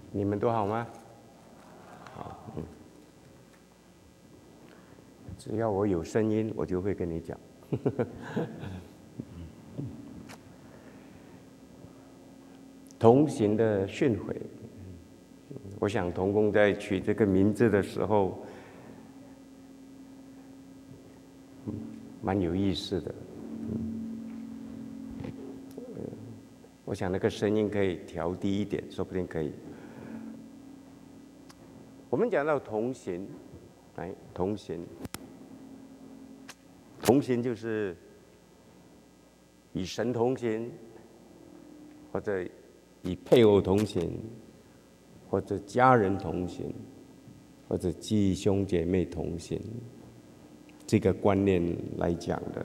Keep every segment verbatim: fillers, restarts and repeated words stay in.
你们都好吗？好，嗯，只要我有声音，我就会跟你讲。同行的训诲，我想同工在取这个名字的时候，蛮有意思的。我想那个声音可以调低一点，说不定可以。我们讲到同行，来同行，同行就是与神同行，或者与配偶同行，或者家人同行，或者弟兄姐妹同行，这个观念来讲的。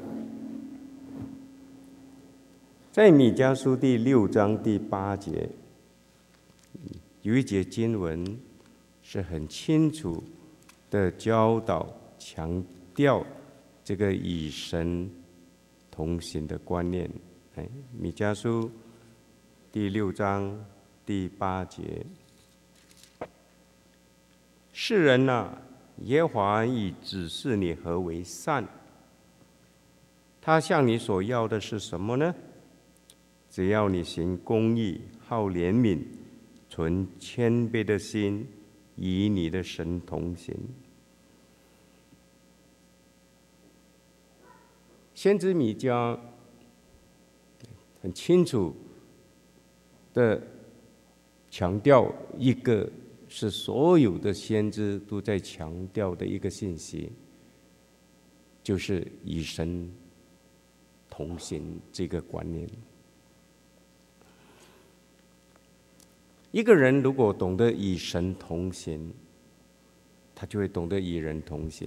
在米迦书第六章第八节，有一节经文是很清楚的教导、强调这个与神同行的观念。哎，米迦书第六章第八节，世人啊，耶和华已指示你何为善，他向你所要的是什么呢？只要你行公义，好怜悯，存谦卑的心，与你的神同行。先知米迦很清楚的强调一个是所有的先知都在强调的一个信息，就是与神同行这个观念。一个人如果懂得与神同行，他就会懂得与人同行。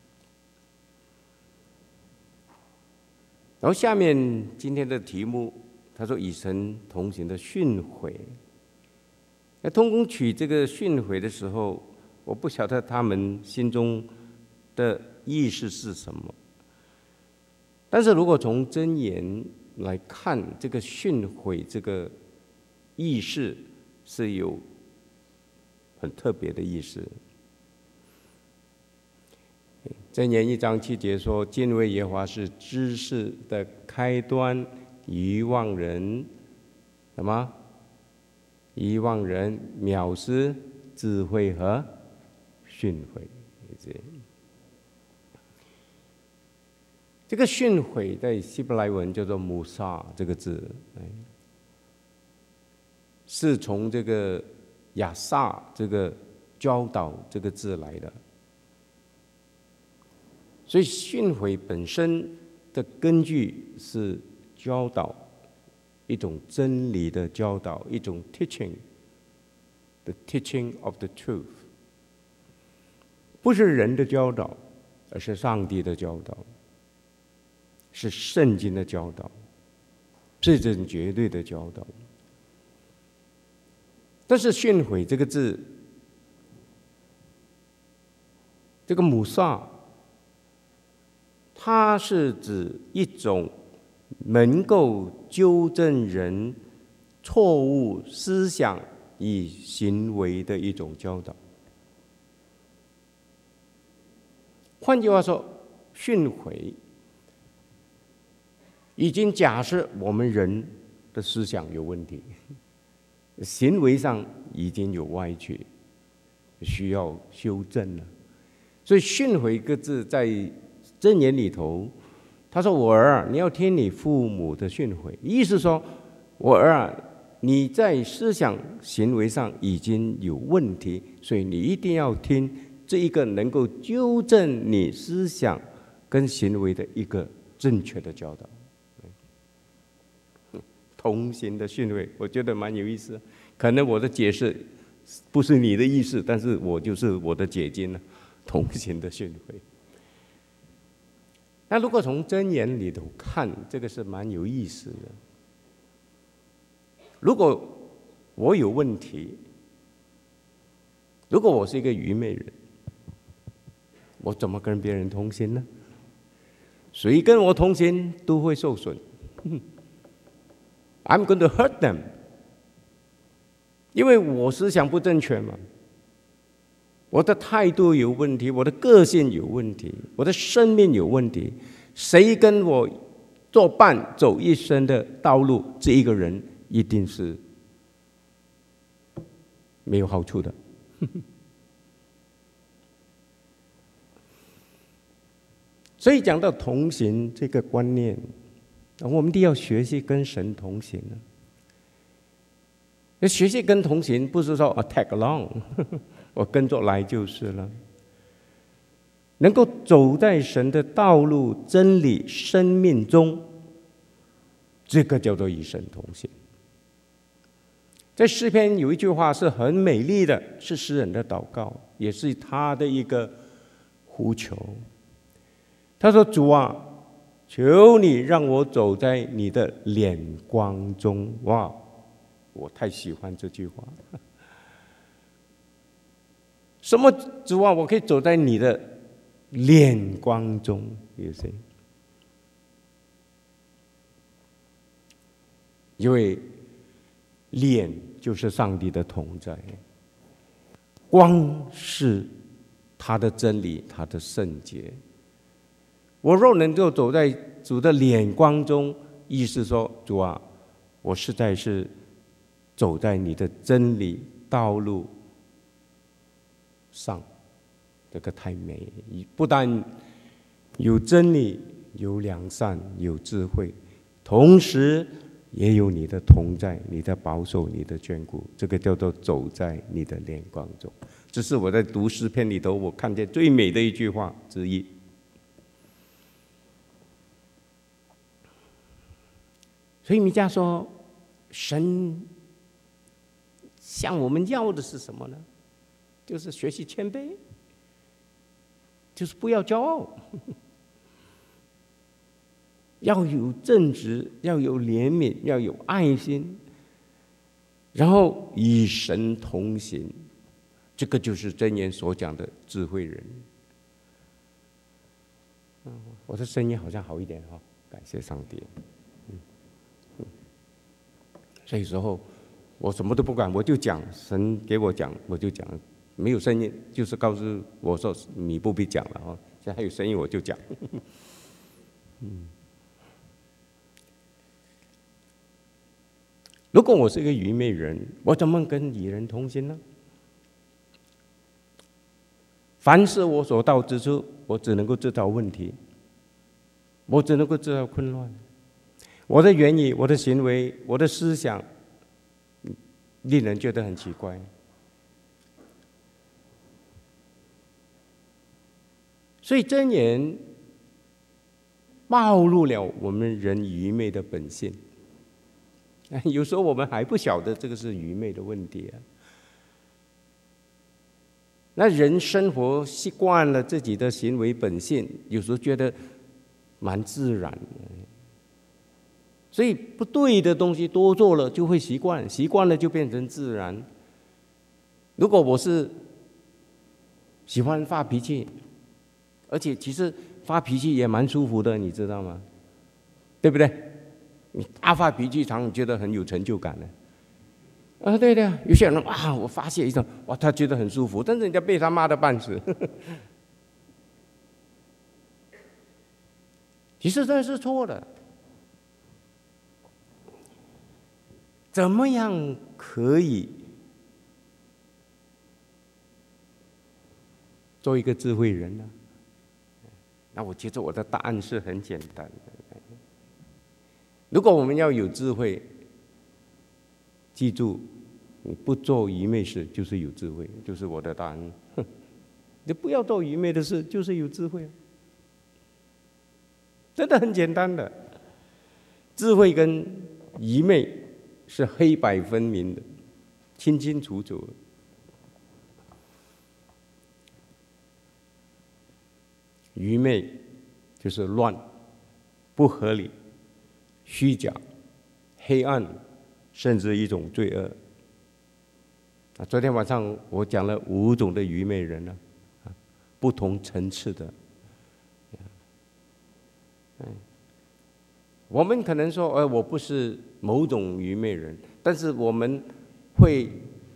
然后下面今天的题目，他说与神同行的训诲。那同工取这个训诲的时候，我不晓得他们心中的意思是什么。但是如果从箴言来看，这个训诲这个意思是有很特别的意思。箴言一章七节说：“敬畏耶和华是知识的开端，愚妄人什么？愚妄人藐视智慧和训诲。”这个训诲在希伯来文叫做母萨这个字，是从这个亚萨这个教导这个字来的。所以训诲本身的根据是教导，一种真理的教导，一种 teaching，the teaching of the truth， 不是人的教导，而是上帝的教导，是圣经的教导，是真绝对的教导。但是训诲这个字，这个母萨，它是指一种能够纠正人错误思想与行为的一种教导。换句话说，训诲已经假设我们人的思想有问题，行为上已经有歪曲，需要修正了。所以训诲一个字在箴言里头，他说：“我儿，你要听你父母的训诲。”意思说，我儿啊，你在思想行为上已经有问题，所以你一定要听这一个能够纠正你思想跟行为的一个正确的教导。同行的训诲，我觉得蛮有意思。可能我的解释不是你的意思，但是我就是我的解经了。同行的训诲。那如果从箴言里头看，这个是蛮有意思的。如果我有问题，如果我是一个愚昧人，我怎么跟别人同行呢？谁跟我同行都会受损。I'm going to hurt them. 因为我思想不正确嘛，我的态度有问题，我的个性有问题，我的生命有问题，谁跟我作伴走一生的道路，这一个人一定是没有好处的。所以讲到同行这个观念，我们一定要学习跟神同行。学习跟同行不是说啊 tag along， 我跟着来就是了。能够走在神的道路、真理、生命中，这个叫做与神同行。在诗篇有一句话是很美丽的，是诗人的祷告，也是他的一个呼求。他说：“主啊，求你让我走在你的脸光中。”哇，我太喜欢这句话。什么主啊，我可以走在你的脸光中？有谁？因为脸就是上帝的同在，光是他的真理，他的圣洁。我若能够走在主的脸光中，意思说，主啊，我实在是走在你的真理道路上，这个太美。不但有真理，有良善，有智慧，同时也有你的同在，你的保守，你的眷顾，这个叫做走在你的脸光中。这是我在读诗篇里头我看见最美的一句话之一。所以弥迦说，神向我们要的是什么呢？就是学习谦卑，就是不要骄傲，要有正直，要有怜悯，要有爱心，然后与神同行，这个就是箴言所讲的智慧人。嗯，我的声音好像好一点哈，感谢上帝。嗯嗯，所以时候我什么都不管，我就讲，神给我讲，我就讲。没有声音，就是告诉我说你不必讲了哦。现在还有声音，我就讲。嗯，如果我是一个愚昧人，我怎么跟愚人同行呢？凡是我所到之处，我只能够制造问题，我只能够制造混乱。我的言语、我的行为、我的思想，令人觉得很奇怪。所以箴言暴露了我们人愚昧的本性。有时候我们还不晓得这个是愚昧的问题啊。那人生活习惯了自己的行为本性，有时候觉得蛮自然的。所以不对的东西多做了就会习惯，习惯了就变成自然。如果我是喜欢发脾气，而且其实发脾气也蛮舒服的，你知道吗？对不对？你大发脾气，常常觉得很有成就感的。啊，对的，有些人啊，我发泄一声，哇，他觉得很舒服，但是人家被他骂得半死。其实这是错的。怎么样可以做一个智慧人呢？那我觉得我的答案是很简单的。如果我们要有智慧，记住，你不做愚昧事就是有智慧，就是我的答案。你不要做愚昧的事，就是有智慧。真的很简单的，智慧跟愚昧是黑白分明的，清清楚楚的。愚昧就是乱、不合理、虚假、黑暗，甚至一种罪恶。啊，昨天晚上我讲了五种的愚昧人呢，啊，不同层次的。嗯，我们可能说，呃，我不是某种愚昧人，但是我们会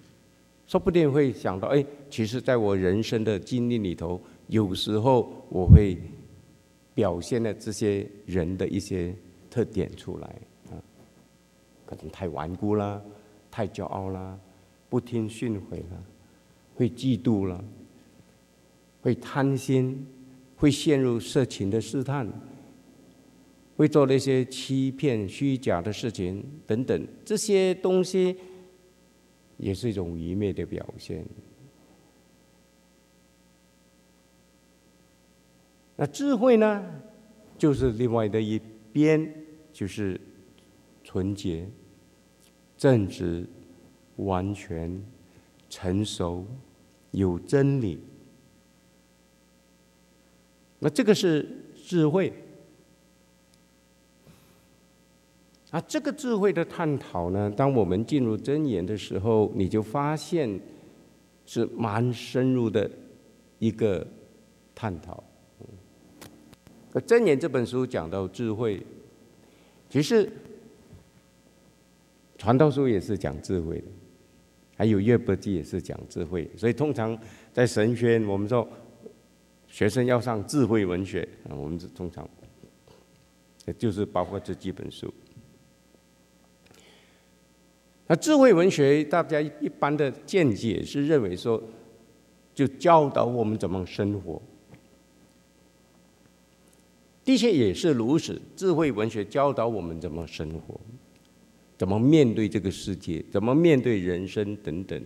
说不定会想到，哎，其实在我人生的经历里头，有时候我会表现了这些人的一些特点出来啊，可能太顽固啦，太骄傲啦，不听训诲啦，会嫉妒啦，会贪心，会陷入色情的试探，会做那些欺骗、虚假的事情等等，这些东西也是一种愚昧的表现。那智慧呢，就是另外的一边，就是纯洁、正直、完全、成熟、有真理。那这个是智慧。啊，这个智慧的探讨呢，当我们进入箴言的时候，你就发现是蛮深入的一个探讨。《箴言》这本书讲到智慧，其实《传道书》也是讲智慧的，还有《约伯记》也是讲智慧。所以通常在神学，我们说学生要上智慧文学啊，我们通常就是包括这几本书。那智慧文学，大家一般的见解是认为说，就教导我们怎么生活。的确也是如此，智慧文学教导我们怎么生活，怎么面对这个世界，怎么面对人生等等。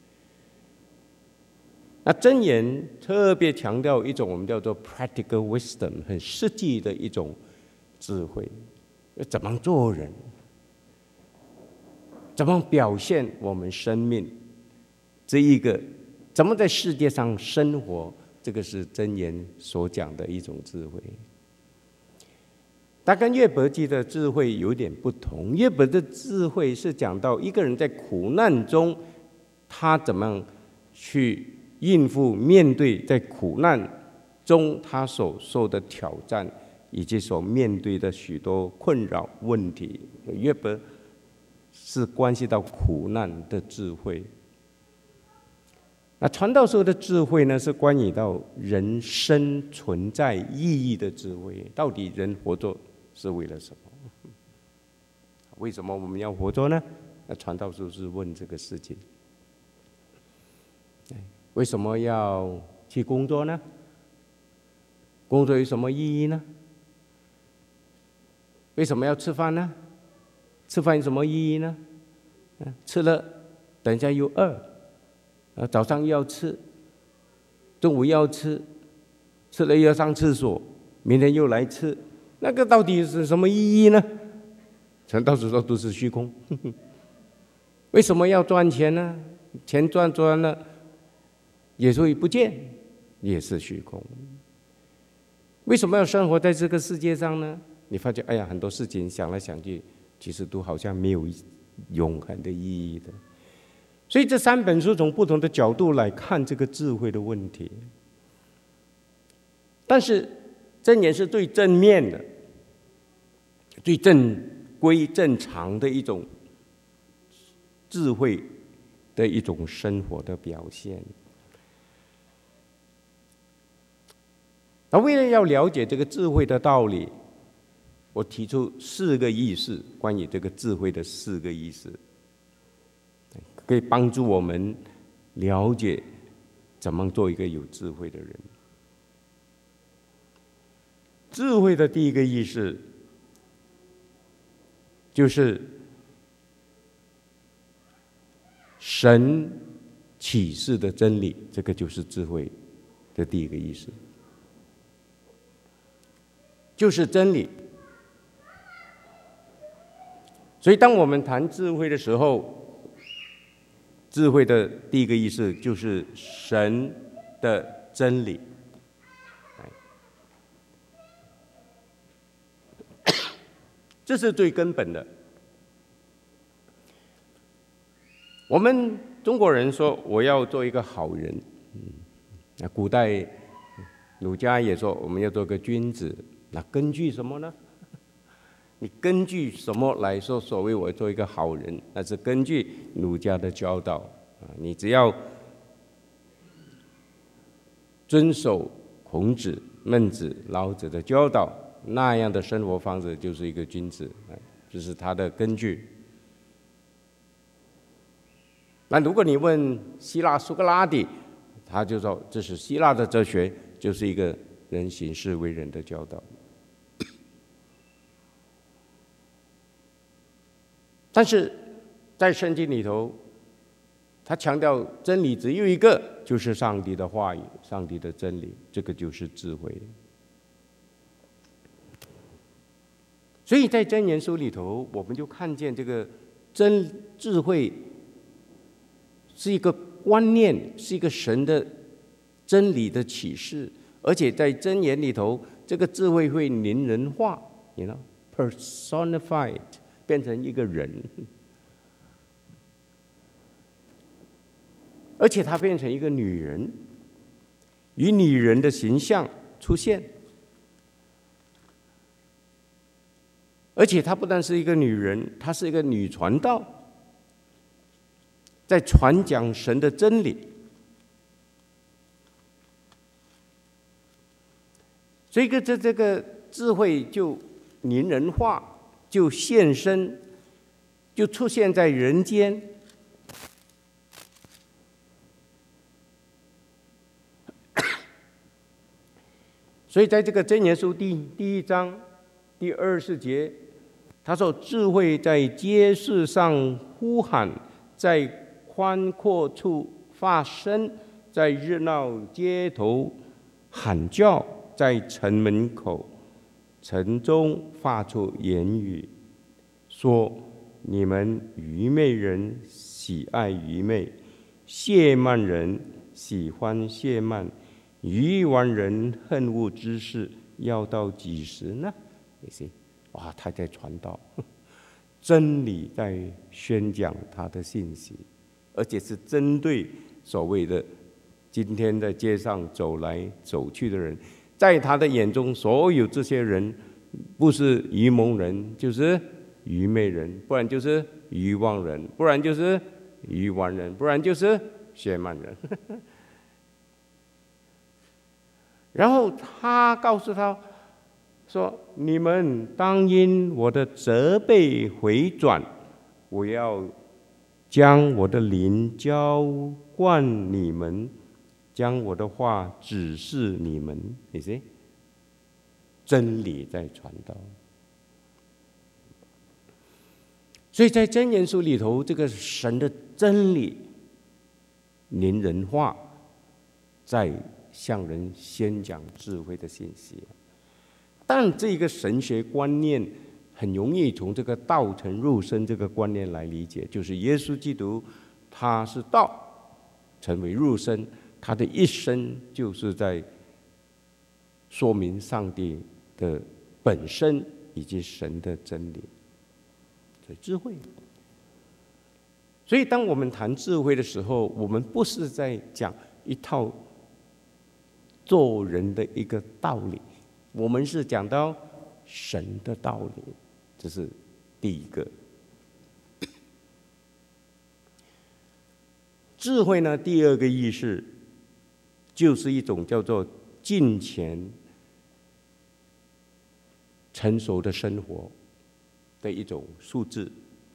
那箴言特别强调一种我们叫做 practical wisdom， 很实际的一种智慧，怎么做人，怎么表现我们生命，这一个怎么在世界上生活，这个是箴言所讲的一种智慧。它跟约伯记的智慧有点不同。约伯的智慧是讲到一个人在苦难中，他怎么去应付、面对在苦难中他所受的挑战，以及所面对的许多困扰问题。约伯是关系到苦难的智慧。那传道书的智慧呢，是关于到人生存在意义的智慧。到底人活着是为了什么？为什么我们要活着呢？那传道书是问这个事情。为什么要去工作呢？工作有什么意义呢？为什么要吃饭呢？吃饭有什么意义呢？吃了等一下又饿，早上又要吃，中午又要吃，吃了又要上厕所，明天又来吃，那个到底是什么意义呢？传道书说都是虚空。为什么要赚钱呢？钱赚赚了也会不见，也是虚空。为什么要生活在这个世界上呢？你发觉，哎呀，很多事情想来想去，其实都好像没有永恒的意义的。所以这三本书从不同的角度来看这个智慧的问题。但是箴言是最正面的、最正规正常的一种智慧的一种生活的表现。那为了要了解这个智慧的道理，我提出四个意思，关于这个智慧的四个意思，可以帮助我们了解怎么做一个有智慧的人。智慧的第一个意思就是神启示的真理，这个就是智慧的第一个意思，就是真理。所以当我们谈智慧的时候，智慧的第一个意思就是神的真理，这是最根本的。我们中国人说我要做一个好人，那古代儒家也说我们要做个君子，那根据什么呢？你根据什么来说所谓我做一个好人？那是根据儒家的教导， 啊，你只要遵守孔子、孟子、老子的教导，那样的生活方式就是一个君子，这是他的根据。那如果你问希腊苏格拉底，他就说这是希腊的哲学，就是一个人行事为人的教导。但是在圣经里头，他强调真理只有一个，就是上帝的话语，上帝的真理，这个就是智慧。所以在箴言书里头，我们就看见这个真智慧是一个观念，是一个神的真理的启示，而且在箴言里头，这个智慧会拟人化 ，you know, personified， 变成一个人，而且它变成一个女人，以女人的形象出现，而且她不但是一个女人，她是一个女传道。在传讲神的真理，所以这这这个智慧就拟人化，就现身，就出现在人间。所以在这个箴言书第第一章第二十节，他说：“智慧在街市上呼喊，在宽阔处发声，在热闹街头喊叫，在城门口、城中发出言语，说：你们愚昧人喜爱愚昧，亵慢人喜欢亵慢，愚顽人恨恶知识，要到几时呢？”你see，哇，他在传道，真理在宣讲他的信息。而且是针对所谓的今天在街上走来走去的人，在他的眼中，所有这些人不是愚蒙人，就是愚昧人，不然就是愚妄人，不然就是愚顽人，不然就是亵慢人。然后他告诉他说：“你们当因我的责备回转，我要将我的灵浇灌你们，将我的话指示你们。”你see，真理在传道。所以在箴言书里头，这个神的真理拟人化，在向人宣讲智慧的信息。但这个神学观念很容易从这个道成肉身这个观念来理解，就是耶稣基督他是道成为肉身，他的一生就是在说明上帝的本身以及神的真理，所以智慧。所以当我们谈智慧的时候，我们不是在讲一套做人的一个道理，我们是讲到神的道理，这是第一个。智慧呢，第二个意思就是一种叫做敬虔、成熟的生活的一种素质。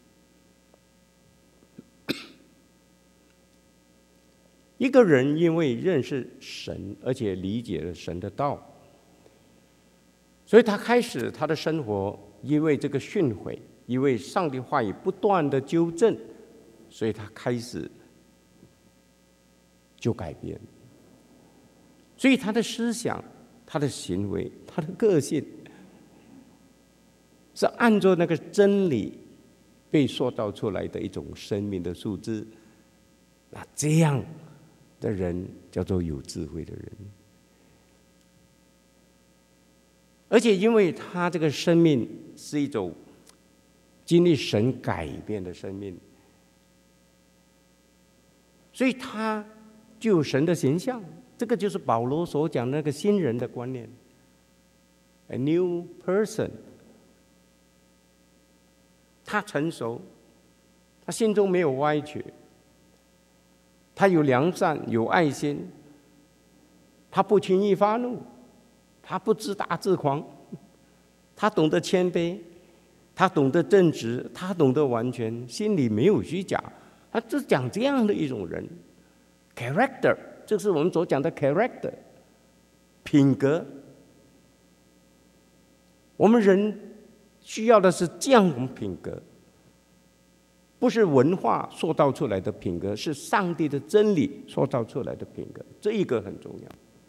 一个人因为认识神，而且理解了神的道，所以他开始他的生活，因为这个训诲，因为上帝话语不断的纠正，所以他开始就改变。所以他的思想、他的行为、他的个性，是按照那个真理被塑造出来的一种生命的素质。那这样的人叫做有智慧的人。而且因为他这个生命是一种经历神改变的生命，所以他就有神的形象。这个就是保罗所讲的那个新人的观念 ，a new person。他成熟，他心中没有歪曲， 他有良善，有爱心，他不轻易发怒，他不自大自狂，他懂得谦卑，他懂得正直，他懂得完全，心里没有虚假。他就讲这样的一种人 ，character， 这是我们所讲的 character， 品格。我们人需要的是这样一种品格，不是文化塑造出来的品格，是上帝的真理塑造出来的品格，这一个很重要。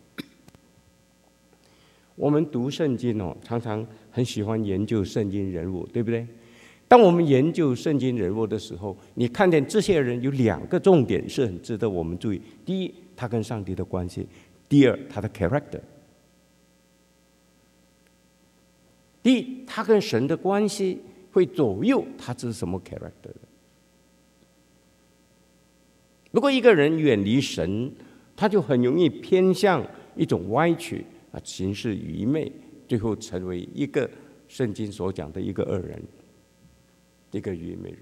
我们读圣经哦，常常很喜欢研究圣经人物，对不对？当我们研究圣经人物的时候，你看见这些人有两个重点是很值得我们注意：第一，他跟上帝的关系；第二，他的 character。第一，他跟神的关系会左右他是什么 character 的。如果一个人远离神，他就很容易偏向一种歪曲啊，行事愚昧，最后成为一个圣经所讲的一个恶人，一个愚昧人。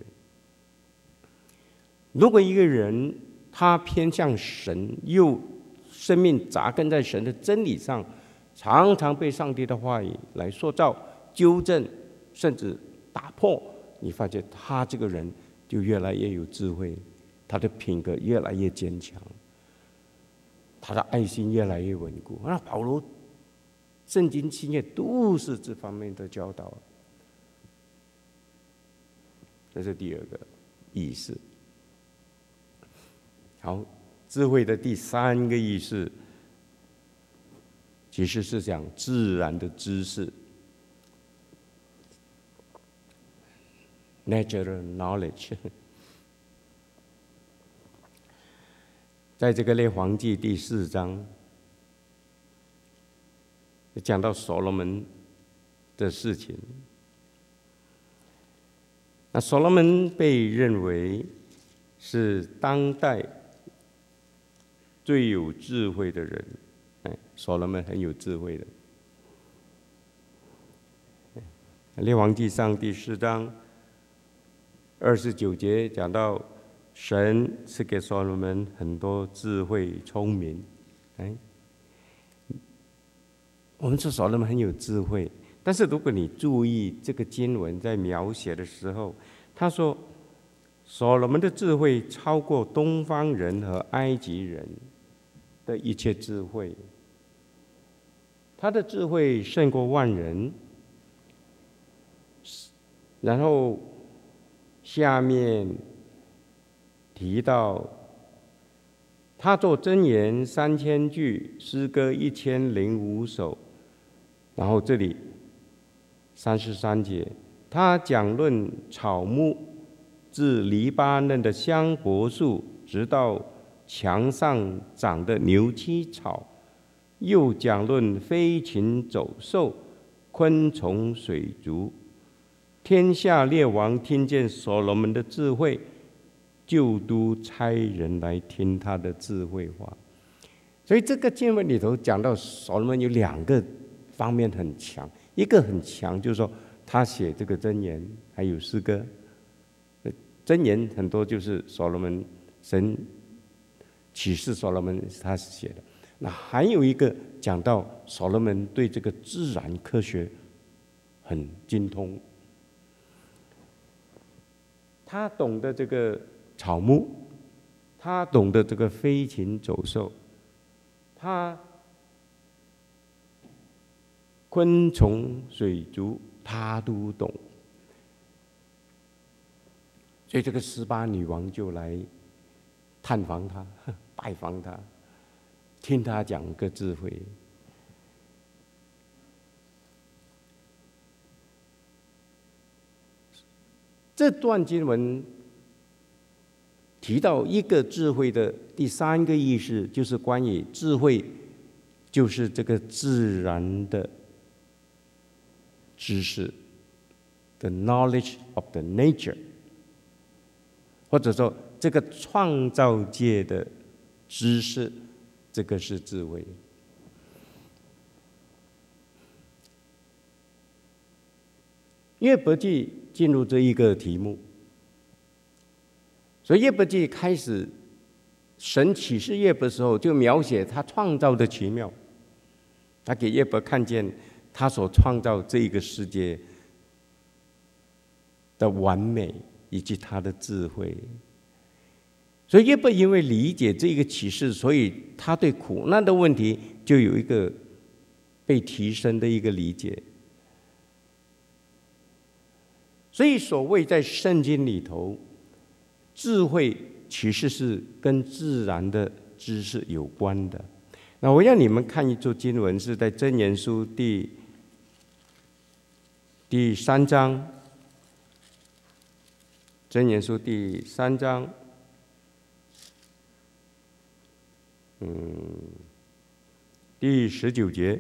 如果一个人他偏向神，又生命扎根在神的真理上，常常被上帝的话语来塑造、纠正，甚至打破，你发现他这个人就越来越有智慧，他的品格越来越坚强，他的爱心越来越稳固。那保罗圣经七页都是这方面的教导，这是第二个意思。好，智慧的第三个意思，其实是讲自然的知识 （natural knowledge）。在这个列王纪第四章，讲到所罗门的事情。那所罗门被认为是当代最有智慧的人，哎，所罗门很有智慧的。列王纪上第四章二十九节讲到，神赐给所罗门很多智慧聪明。哎，我们说所罗门很有智慧，但是如果你注意这个经文在描写的时候，他说所罗门的智慧超过东方人和埃及人的一切智慧，他的智慧胜过万人。然后下面提到，他作箴言三千句，诗歌一千零五首。然后这里三十三节，他讲论草木，自黎巴嫩的香柏树，直到墙上长的牛膝草，又讲论飞禽走兽、昆虫水族。天下列王听见所罗门的智慧，就都差人来听他的智慧话。所以这个经文里头讲到所罗门有两个方面很强，一个很强就是说他写这个箴言还有诗歌，箴言很多就是所罗门神启示所罗门他写的。那还有一个讲到所罗门对这个自然科学很精通，他懂得这个草木，他懂得这个飞禽走兽，他昆虫水族他都懂。所以这个十八女王就来探访他、拜访他，听他讲个智慧。这段经文提到一个智慧的第三个意思，就是关于智慧，就是这个自然的知识 ，the knowledge of the nature， 或者说这个创造界的知识，这个是智慧。约伯记进入这一个题目，所以约伯记开始神启示约伯的时候，就描写他创造的奇妙，他给约伯看见他所创造这一个世界的完美以及他的智慧。所以约伯因为理解这个启示，所以他对苦难的问题就有一个被提升的一个理解。所以所谓在圣经里头，智慧其实是跟自然的知识有关的。那我要你们看一处经文，是在箴言书第第三章，箴言书第三章，嗯，第十九节。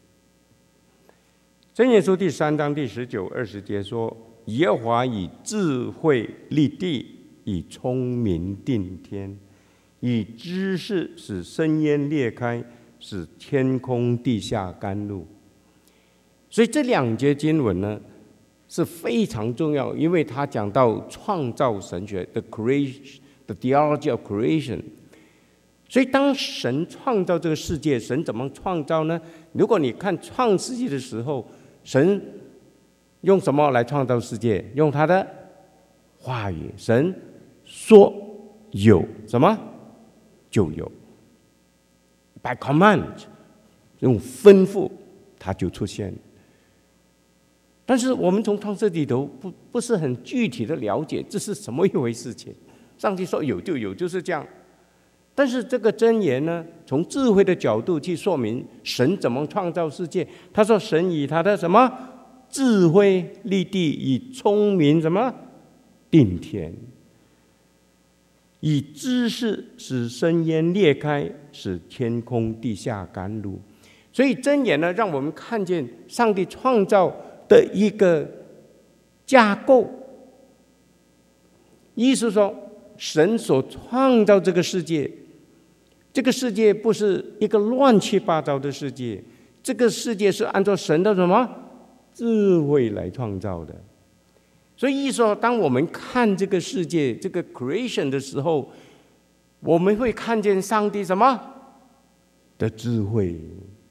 箴言书第三章第十九、二十节说：“耶和华以智慧立地，以聪明定天，以知识使深渊裂开，使天空地下甘露。”所以这两节经文呢是非常重要，因为它讲到创造神学 （the creation, the theology of creation）。所以当神创造这个世界，神怎么创造呢？如果你看创世纪的时候，神用什么来创造世界？用他的话语。神说有什么就有 ，by command， 用吩咐它就出现。但是我们从创世里头不不是很具体的了解这是什么一回事情。上帝说有就有，就是这样。但是这个箴言呢，从智慧的角度去说明神怎么创造世界。他说神以他的什么智慧立地，以聪明什么定天，以知识使深渊裂开，使天空地下甘露。所以箴言呢，让我们看见上帝创造的一个架构。意思说，神所创造这个世界，这个世界不是一个乱七八糟的世界，这个世界是按照神的什么智慧来创造的。所以意思说，当我们看这个世界这个 creation 的时候，我们会看见上帝什么的智慧。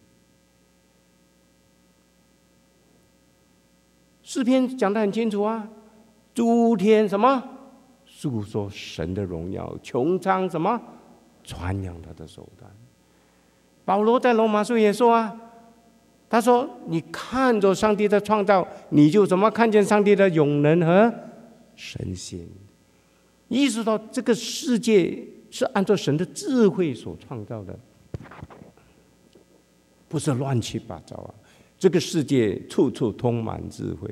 诗篇讲得很清楚啊，诸天什么诉说神的荣耀，穹苍什么传扬他的手段。保罗在罗马书也说啊，他说你看着上帝的创造，你就怎么看见上帝的永能和神性。意识到这个世界是按照神的智慧所创造的，不是乱七八糟啊。这个世界处处充满智慧。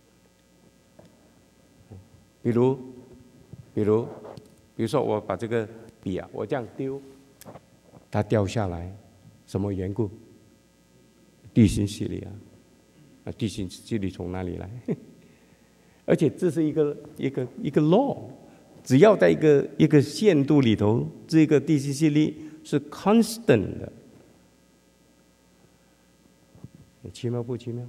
比如比如比如说我把这个笔啊，我这样丢，它掉下来，什么缘故？地心吸力啊！啊，地心吸力从哪里来？而且这是一个一个一个 law， 只要在一个一个限度里头，这个地心吸力是 constant 的。奇妙不奇妙？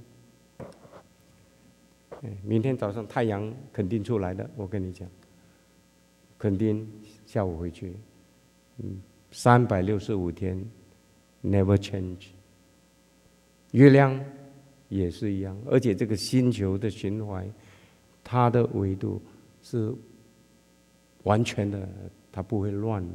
明天早上太阳肯定出来的，我跟你讲，肯定下午回去，嗯，三百六十五天 ，never change。月亮也是一样，而且这个星球的循环，它的维度是完全的，它不会乱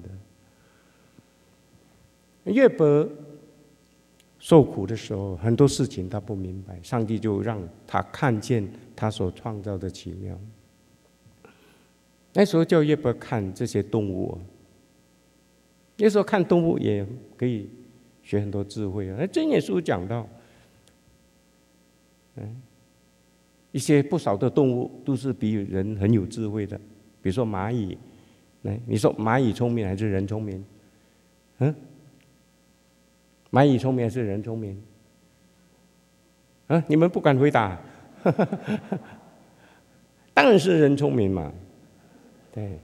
的。约伯受苦的时候，很多事情他不明白，上帝就让他看见他所创造的奇妙。那时候叫约伯看这些动物，那时候看动物也可以学很多智慧啊。那箴言书讲到，一些不少的动物都是比人很有智慧的，比如说蚂蚁。来，你说蚂蚁聪明还是人聪明？嗯？蚂蚁聪明还是人聪明？啊，你们不敢回答？当然是人聪明嘛，对。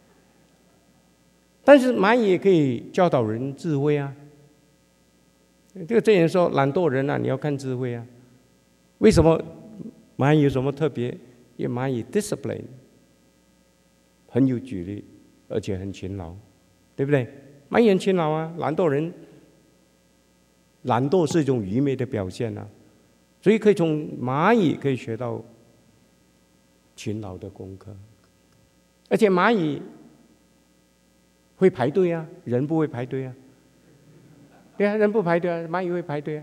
但是蚂蚁也可以教导人智慧啊。这个箴言说，懒惰人啊，你要看智慧啊。为什么蚂蚁有什么特别？因为蚂蚁 discipline 很有纪律，而且很勤劳， 对不对？蚂蚁很勤劳啊，懒惰人，懒惰是一种愚昧的表现啊，所以可以从蚂蚁可以学到勤劳的功课，而且蚂蚁会排队啊，人不会排队啊。对啊，人不排队啊，蚂蚁会排队啊。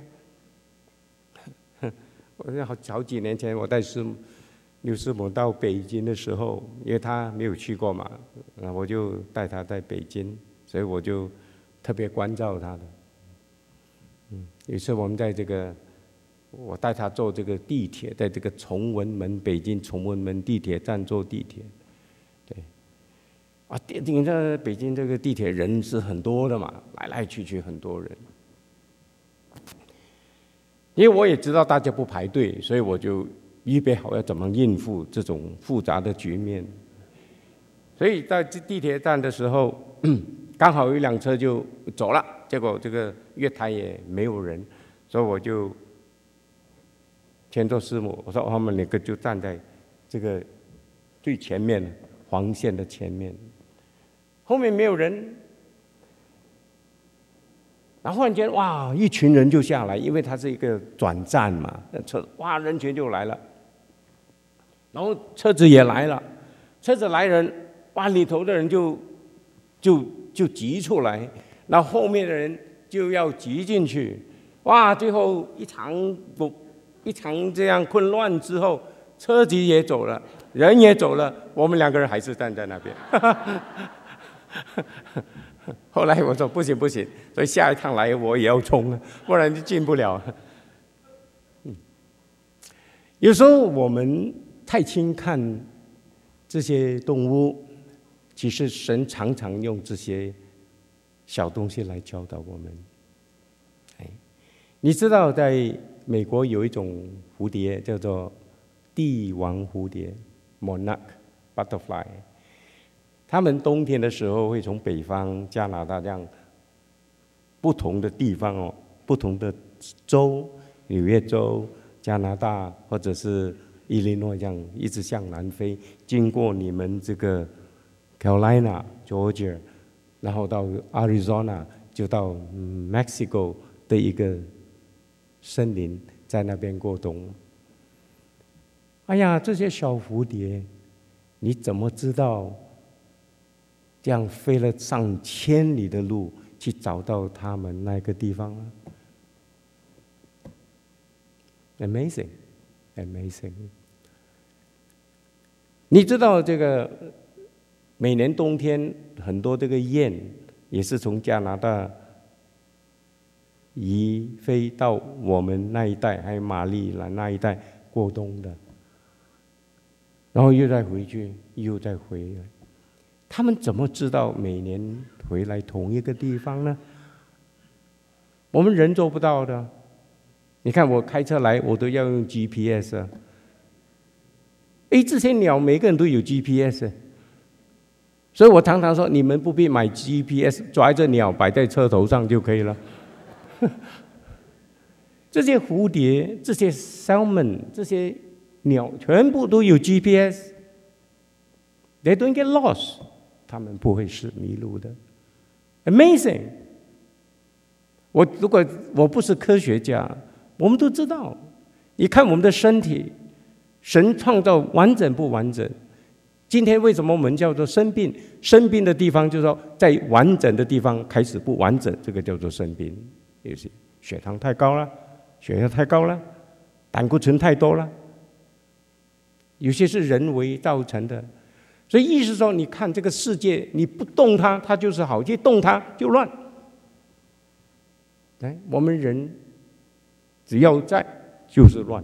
我好好几年前，我带师母刘师母到北京的时候，因为她没有去过嘛，我就带她在北京，所以我就特别关照她的。嗯，有一次我们在这个，我带她坐这个地铁，在这个崇文门北京崇文门地铁站坐地铁，对，啊，你这北京这个地铁人是很多的嘛，来来去去很多人。因为我也知道大家不排队，所以我就预备好要怎么应付这种复杂的局面。所以在地铁站的时候，刚好有一辆车就走了，结果这个月台也没有人，所以我就牵着师母，我说他们两个就站在这个最前面黄线的前面，后面没有人。然后忽然间，哇，一群人就下来，因为它是一个转站嘛，车哇人群就来了，然后车子也来了，车子来人，哇里头的人就就就挤出来，然后后面的人就要挤进去，哇，最后一场不一场这样混乱之后，车子也走了，人也走了，我们两个人还是站在那边。后来我说不行不行，所以下一趟来我也要冲了，不然就进不了。嗯，有时候我们太轻看这些动物，其实神常常用这些小东西来教导我们。哎，你知道在美国有一种蝴蝶叫做帝王蝴蝶 （Monarch Butterfly）。他们冬天的时候会从北方加拿大这样不同的地方哦，不同的州，纽约州、加拿大或者是伊利诺这样一直向南飞，经过你们这个 Carolina、Georgia， 然后到 Arizona， 就到 Mexico 的一个森林，在那边过冬。哎呀，这些小蝴蝶，你怎么知道？这样飞了上千里的路去找到他们那个地方呢 ？Amazing, amazing！ 你知道这个每年冬天很多这个雁也是从加拿大移飞到我们那一带，还有马里兰那一带过冬的，然后又再回去，又再回来。他们怎么知道每年回来同一个地方呢？我们人做不到的。你看我开车来，我都要用 G P S 啊。哎，这些鸟每个人都有 G P S， 所以我常常说，你们不必买 G P S， 抓一只鸟摆在车头上就可以了。这些蝴蝶、这些 salmon、这些鸟，全部都有 G P S。They don't get lost。他们不会是迷路的 ，Amazing！ 我如果我不是科学家，我们都知道。你看我们的身体，神创造完整不完整？今天为什么我们叫做生病？生病的地方就是说，在完整的地方开始不完整，这个叫做生病。有些血糖太高了，血压太高了，胆固醇太多了，有些是人为造成的。所以意思说，你看这个世界，你不动它，它就是好；一动它就乱。哎，我们人只要在，就是乱。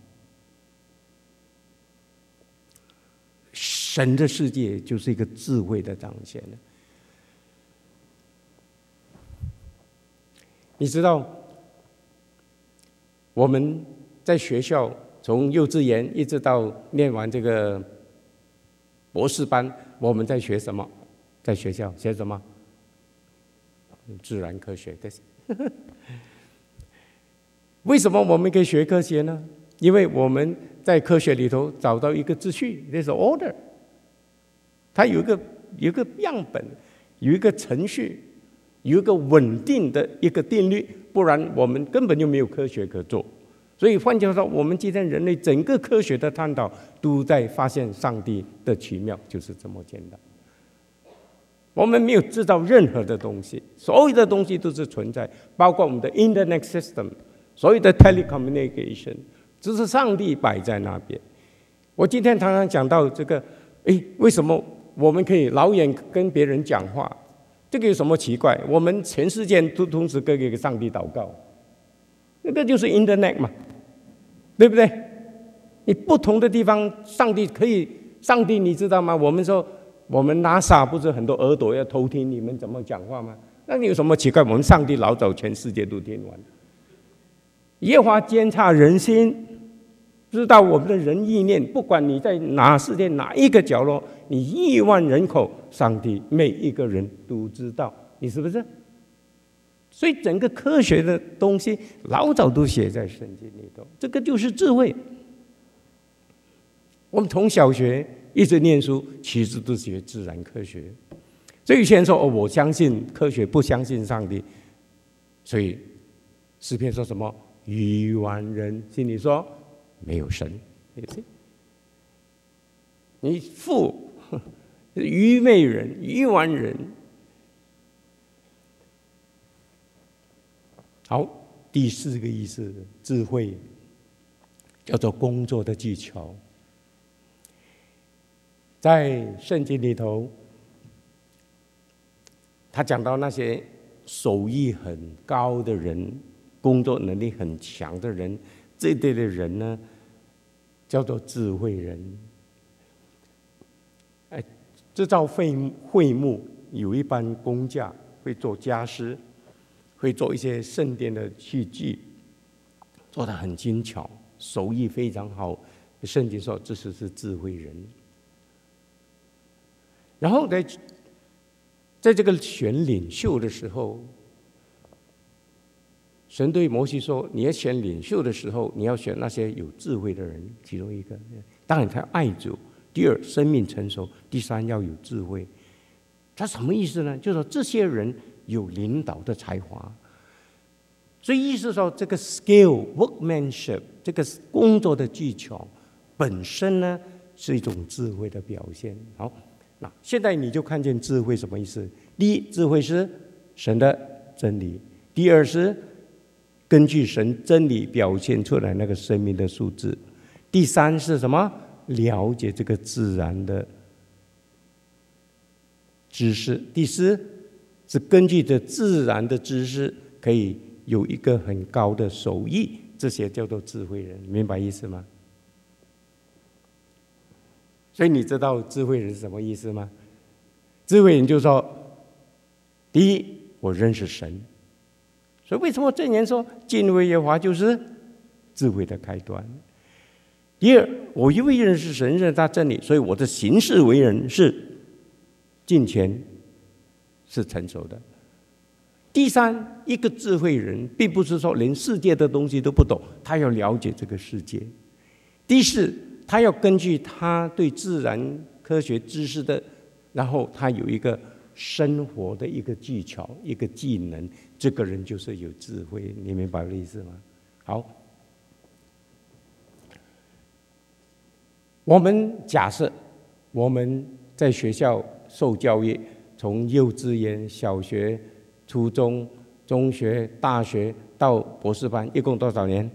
神的世界就是一个智慧的彰显。你知道，我们在学校从幼稚园一直到念完这个博士班，我们在学什么？在学校学什么？自然科学。为什么我们可以学科学呢？因为我们在科学里头找到一个秩序 ，there's order。它有一个有一个样本， 有一个程序，有一个稳定的一个定律，不然我们根本就没有科学可做。所以换句话说，我们今天人类整个科学的探讨都在发现上帝的奇妙，就是这么简单。我们没有制造任何的东西，所有的东西都是存在，包括我们的 Internet system， 所有的 telecommunication， 只是上帝摆在那边。我今天常常讲到这个，诶，为什么我们可以老远跟别人讲话？这个有什么奇怪？我们全世界都同时可以给上帝祷告，那个就是 Internet 嘛，对不对？你不同的地方，上帝可以，上帝你知道吗？我们说。我们 NASA 不是很多耳朵要偷听你们怎么讲话吗？那你有什么奇怪？我们上帝老早全世界都听完。耶和华监察人心，知道我们的人意念，不管你在哪世界哪一个角落，你亿万人口，上帝每一个人都知道，你是不是？所以整个科学的东西老早都写在圣经里头，这个就是智慧。我们从小学一直念书，其实都是学自然科学。所以有些人说：“哦，我相信科学，不相信上帝。”所以诗篇说什么？愚顽人心里说没有神，你父愚昧人、愚顽人。好，第四个意思，智慧叫做工作的技巧。在圣经里头，他讲到那些手艺很高的人，工作能力很强的人，这一类的人呢，叫做智慧人。哎，制造会会幕有一般工匠会做家私，会做一些圣殿的器具，做得很精巧，手艺非常好。圣经说这是是智慧人。然后在在这个选领袖的时候，神对摩西说：“你要选领袖的时候，你要选那些有智慧的人。”其中一个，当然他要爱主；第二，生命成熟；第三，要有智慧。他什么意思呢？就是说这些人有领导的才华。所以意思说，这个 skill workmanship 这个工作的技巧本身呢，是一种智慧的表现。好。那现在你就看见智慧什么意思？第一，智慧是神的真理；第二是根据神真理表现出来那个生命的素质；第三是什么？了解这个自然的知识；第四是根据这自然的知识可以有一个很高的手艺，这些叫做智慧人，明白意思吗？所以你知道智慧人是什么意思吗？智慧人就说：第一，我认识神。所以为什么箴言说敬畏耶和华就是智慧的开端？第二，我因为认识神，认识他真理，所以我的行事为人是敬虔，是成熟的。第三，一个智慧人并不是说连世界的东西都不懂，他要了解这个世界。第四，他要根据他对自然科学知识的，然后他有一个生活的一个技巧、一个技能，这个人就是有智慧。你明白我的意思吗？好，我们假设我们在学校受教育，从幼稚园、小学、初中、中学、大学到博士班，一共多少年？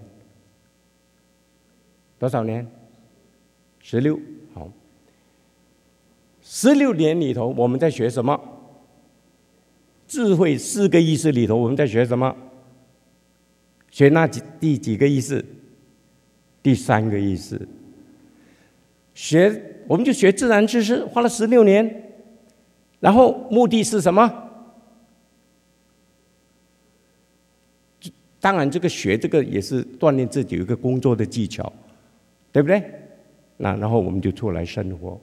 多少年？十六。好，十六年里头，我们在学什么？智慧四个意思里头，我们在学什么？学那几第几个意思？第三个意思。学我们就学自然知识，花了十六年，然后目的是什么？当然，这个学这个也是锻炼自己有一个工作的技巧，对不对？那然后我们就出来生活。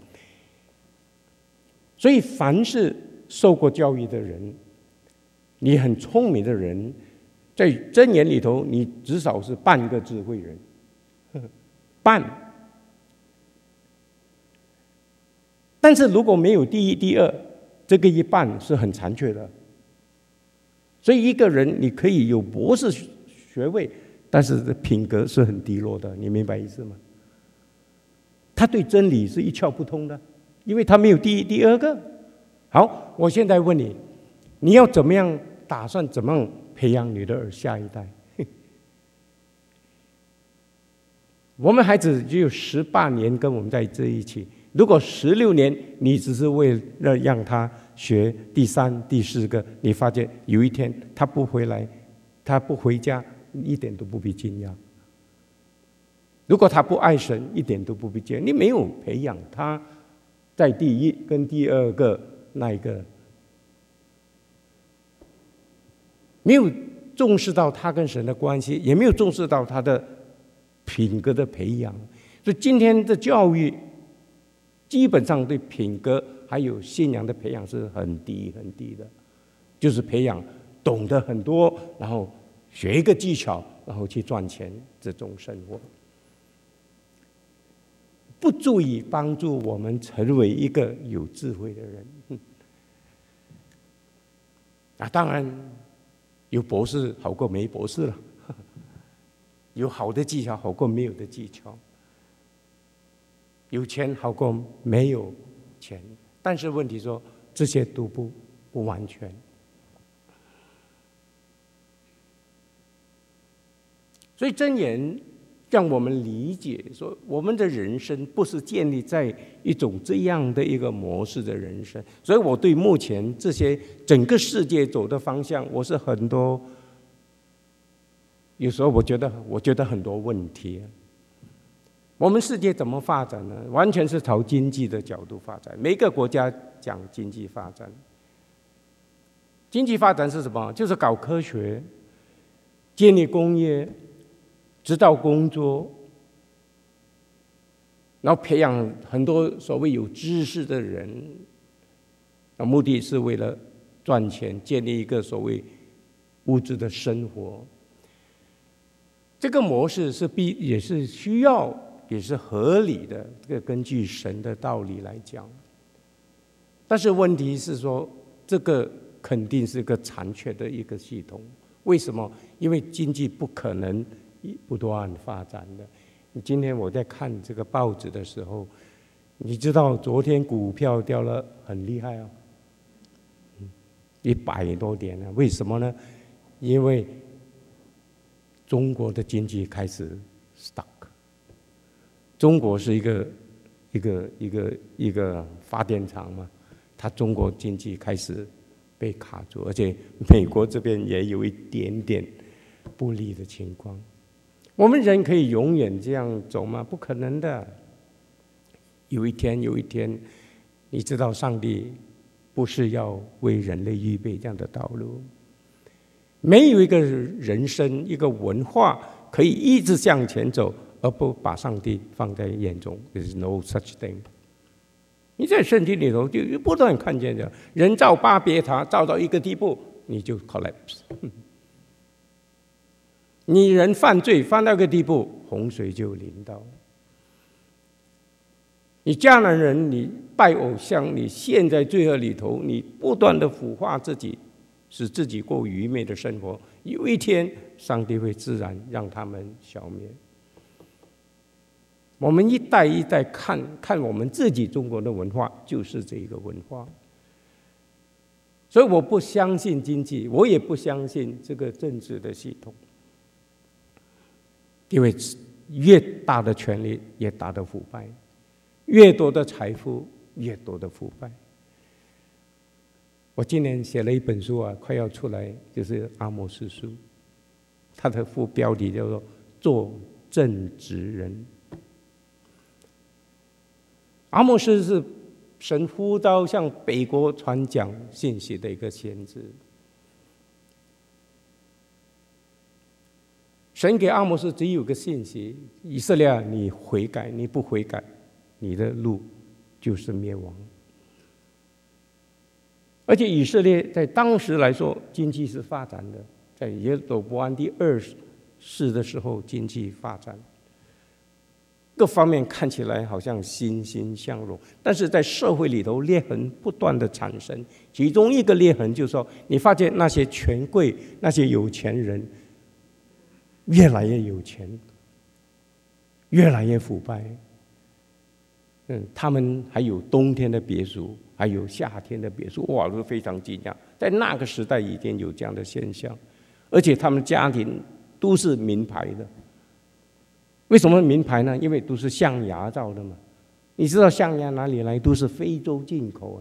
所以，凡是受过教育的人，你很聪明的人，在箴言里头，你至少是半个智慧人，半。但是如果没有第一、第二， 这个一半是很残缺的。所以一个人你可以有博士学位，但是品格是很低落的，你明白意思吗？他对真理是一窍不通的，因为他没有第一、第二个。好，我现在问你，你要怎么样打算怎么样培养你的下一代？我们孩子只有十八年跟我们在这一起，如果十六年你只是为了让他学第三、第四个，你发现有一天他不回来，他不回家，一点都不必惊讶。如果他不爱神，一点都不必惊讶。你没有培养他在第一跟第二个那一个，没有重视到他跟神的关系，也没有重视到他的品格的培养。所以今天的教育基本上对品格还有信仰的培养是很低很低的，就是培养懂得很多，然后学一个技巧，然后去赚钱这种生活，不足以帮助我们成为一个有智慧的人。啊，当然有博士好过没博士了，有好的技巧好过没有的技巧，有钱好过没有钱，但是问题说这些都不不完全。所以箴言让我们理解说，我们的人生不是建立在一种这样的一个模式的人生。所以我对目前这些整个世界走的方向，我是很多，有时候我觉得我觉得很多问题。我们世界怎么发展呢？完全是朝经济的角度发展。每个国家讲经济发展，经济发展是什么？就是搞科学，建立工业，指导工作，然后培养很多所谓有知识的人，那目的是为了赚钱，建立一个所谓物质的生活。这个模式是必也是需要，也是合理的，这个根据神的道理来讲。但是问题是说，这个肯定是个残缺的一个系统。为什么？因为经济不可能不断发展的。今天我在看这个报纸的时候，你知道昨天股票掉了很厉害哦，一百多点了。为什么呢？因为中国的经济开始 stuck。中国是一个一个一个一个发电厂嘛，它中国经济开始被卡住，而且美国这边也有一点点不利的情况。我们人可以永远这样走吗？不可能的。有一天，有一天，你知道上帝不是要为人类预备这样的道路。没有一个人生、一个文化可以一直向前走，而不把上帝放在眼中。There is no such thing。你在圣经里头就不断看见的，人造巴别塔造到一个地步，你就 collapse。你人犯罪犯到一个地步，洪水就临到。你迦南人，你拜偶像，你陷在罪恶里头，你不断的腐化自己，使自己过愚昧的生活。有一天，上帝会自然让他们消灭。我们一代一代看看我们自己中国的文化，就是这个文化。所以我不相信经济，我也不相信这个政治的系统。因为越大的权力越大的腐败，越多的财富越多的腐败。我今年写了一本书啊，快要出来，就是阿摩司书，它的副标题叫做“做正直人”。阿摩司是神呼召向北国传讲信息的一个先知。神给阿摩司只有个信息：以色列，你悔改，你不悔改，你的路就是灭亡。而且以色列在当时来说，经济是发展的，在耶罗波安第二世的时候，经济发展。 各方面看起来好像欣欣向荣，但是在社会里头裂痕不断的产生。其中一个裂痕就是说，你发现那些权贵、那些有钱人越来越有钱，越来越腐败。嗯，他们还有冬天的别墅，还有夏天的别墅，哇，都非常惊讶。在那个时代已经有这样的现象，而且他们家庭都是名牌的。为什么名牌呢？因为都是象牙造的嘛。你知道象牙哪里来？都是非洲进口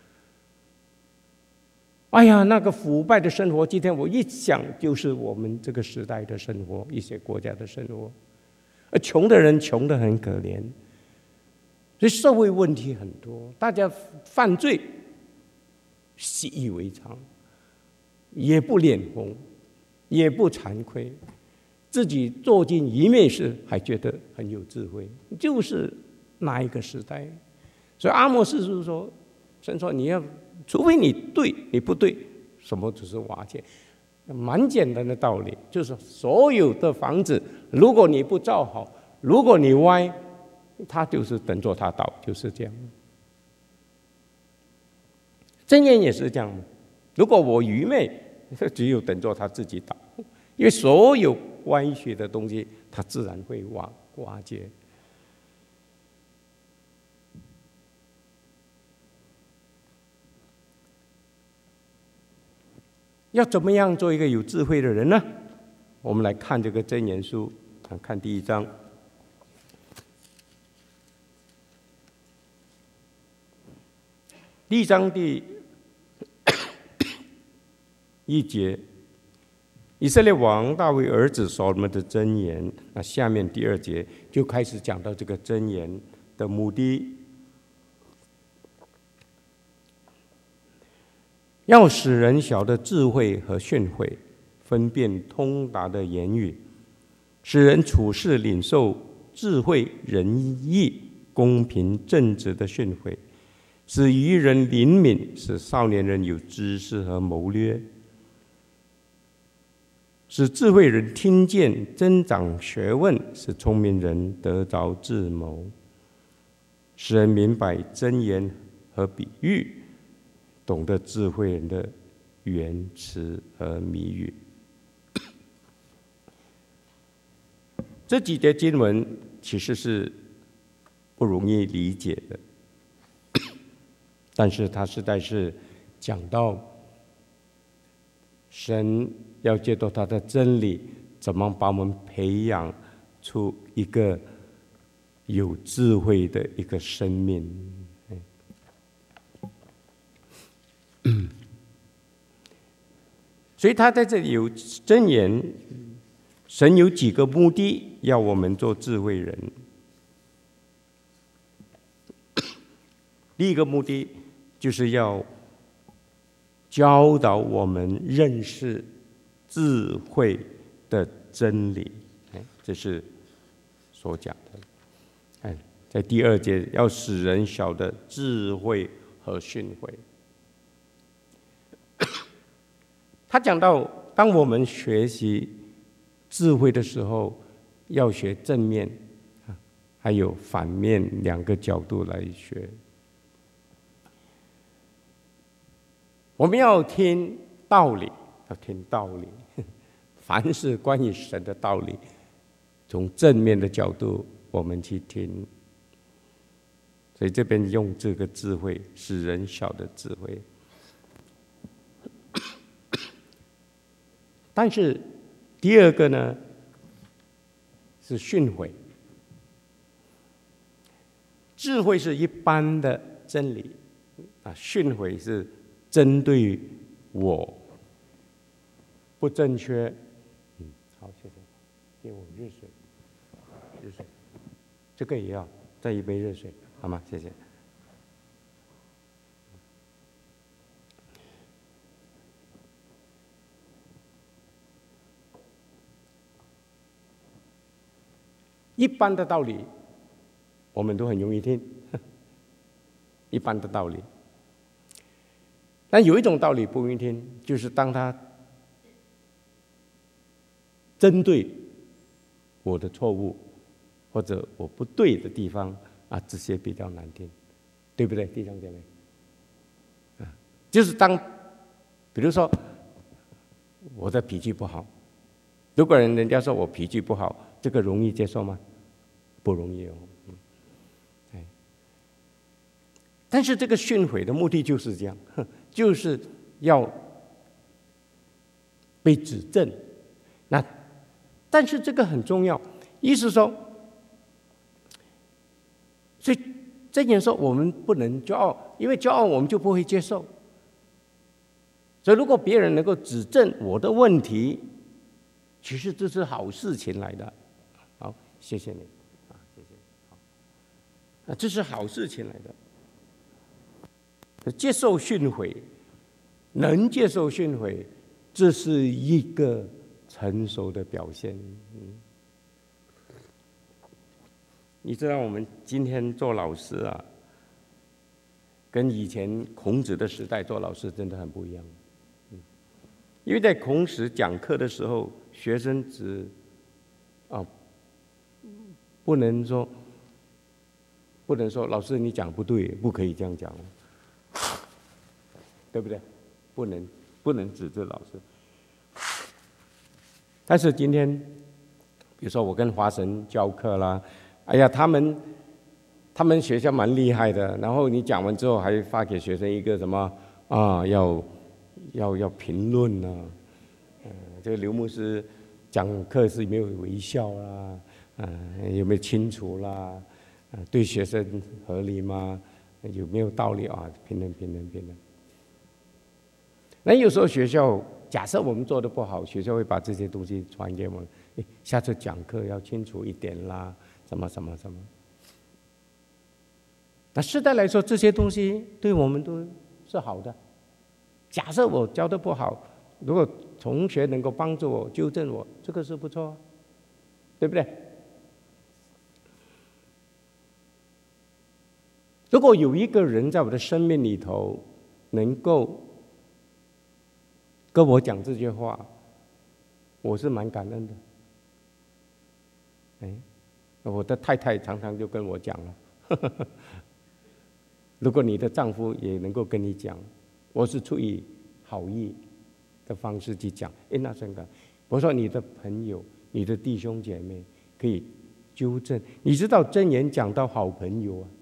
哎。哎呀，那个腐败的生活，今天我一想，就是我们这个时代的生活，一些国家的生活。而穷的人穷得很可怜，所以社会问题很多，大家犯罪习以为常，也不脸红，也不惭愧。自己做尽一面事，还觉得很有智慧，就是那一个时代。所以阿莫斯是说，神说你要，除非你对，你不对，什么都是瓦解。蛮简单的道理，就是所有的房子，如果你不造好，如果你歪，它就是等着它倒，就是这样。箴言也是这样，如果我愚昧，只有等着它自己倒，因为所有歪曲的东西，它自然会瓦瓦解。要怎么样做一个有智慧的人呢？我们来看这个箴言书，看第一章，第一章第一节。以色列王大卫儿子所罗门的箴言，那下面第二节就开始讲到这个箴言的目的，要使人晓得智慧和训诲，分辨通达的言语，使人处事领受智慧、仁义、公平、正直的训诲，使愚人灵敏，使少年人有知识和谋略。使智慧人听见，增长学问；使聪明人得着智谋，使人明白箴言和比喻，懂得智慧人的言辞和谜语。这几节经文其实是不容易理解的，但是它实在是讲到神要借助他的真理，怎么把我们培养出一个有智慧的一个生命。所以他在这里有箴言，神有几个目的要我们做智慧人。第一个目的就是要教导我们认识智慧的真理，这是所讲的。在第二节，要使人晓得智慧和训诲。他讲到，当我们学习智慧的时候，要学正面，还有反面两个角度来学。我们要听道理，要听道理。凡是关于神的道理，从正面的角度我们去听。所以这边用这个智慧，使人晓得智慧。但是第二个呢，是训诲。智慧是一般的真理啊，训诲是针对我不正确。嗯，好，谢谢。给我热水，热水，这个也要，再一杯热水，好吗？谢谢。一般的道理，我们都很容易听，一般的道理。但有一种道理不容易听，就是当他针对我的错误， 或者我不对的地方啊，这些比较难听，对不对，弟兄姐妹？啊，就是当，比如说我的脾气不好，如果人人家说我脾气不好，这个容易接受吗？不容易哦。嗯，哎，但是这个训诲的目的就是这样，就是要被指正。那但是这个很重要，意思说，所以这点说我们不能骄傲，因为骄傲我们就不会接受。所以如果别人能够指正我的问题，其实这是好事情来的。好，谢谢你啊，谢谢。好，啊，这是好事情来的。接受训诲，能接受训诲，这是一个成熟的表现。嗯，你知道我们今天做老师啊，跟以前孔子的时代做老师真的很不一样。嗯，因为在孔子讲课的时候，学生只啊不能说不能说老师你讲不对，不可以这样讲，对不对？不能不能指责老师。但是今天，比如说我跟华神教课啦，哎呀，他们他们学校蛮厉害的，然后你讲完之后还发给学生一个什么啊，要要要评论呢、啊，嗯、呃，这个刘牧师讲课是没有微笑啦，呃，有没有清楚啦，呃，对学生合理吗？有没有道理啊？评论评论评论。那有时候学校假设我们做的不好，学校会把这些东西传给我们，哎，下次讲课要清楚一点啦，什么什么什么。那世代来说，这些东西对我们都是好的。假设我教的不好，如果同学能够帮助我纠正我，这个是不错，对不对？如果有一个人在我的生命里头能够跟我讲这句话，我是蛮感恩的。哎，我的太太常常就跟我讲了，呵呵呵，如果你的丈夫也能够跟你讲，我是出于好意的方式去讲，哎，那真的，我说你的朋友、你的弟兄姐妹可以纠正。你知道箴言讲到好朋友啊，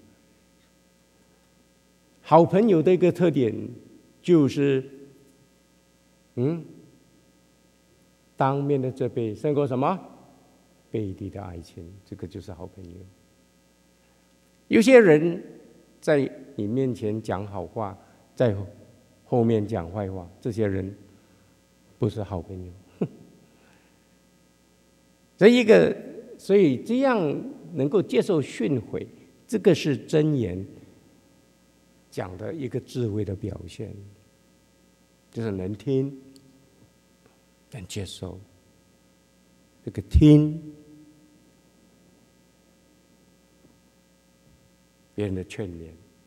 好朋友的一个特点就是。嗯，当面的责备胜过什么？背地的爱情，这个就是好朋友。有些人在你面前讲好话，在后面讲坏话，这些人不是好朋友。这一个，所以这样能够接受训诲，这个是箴言讲的一个智慧的表现。就是能听，能接受。这个听别人的劝勉，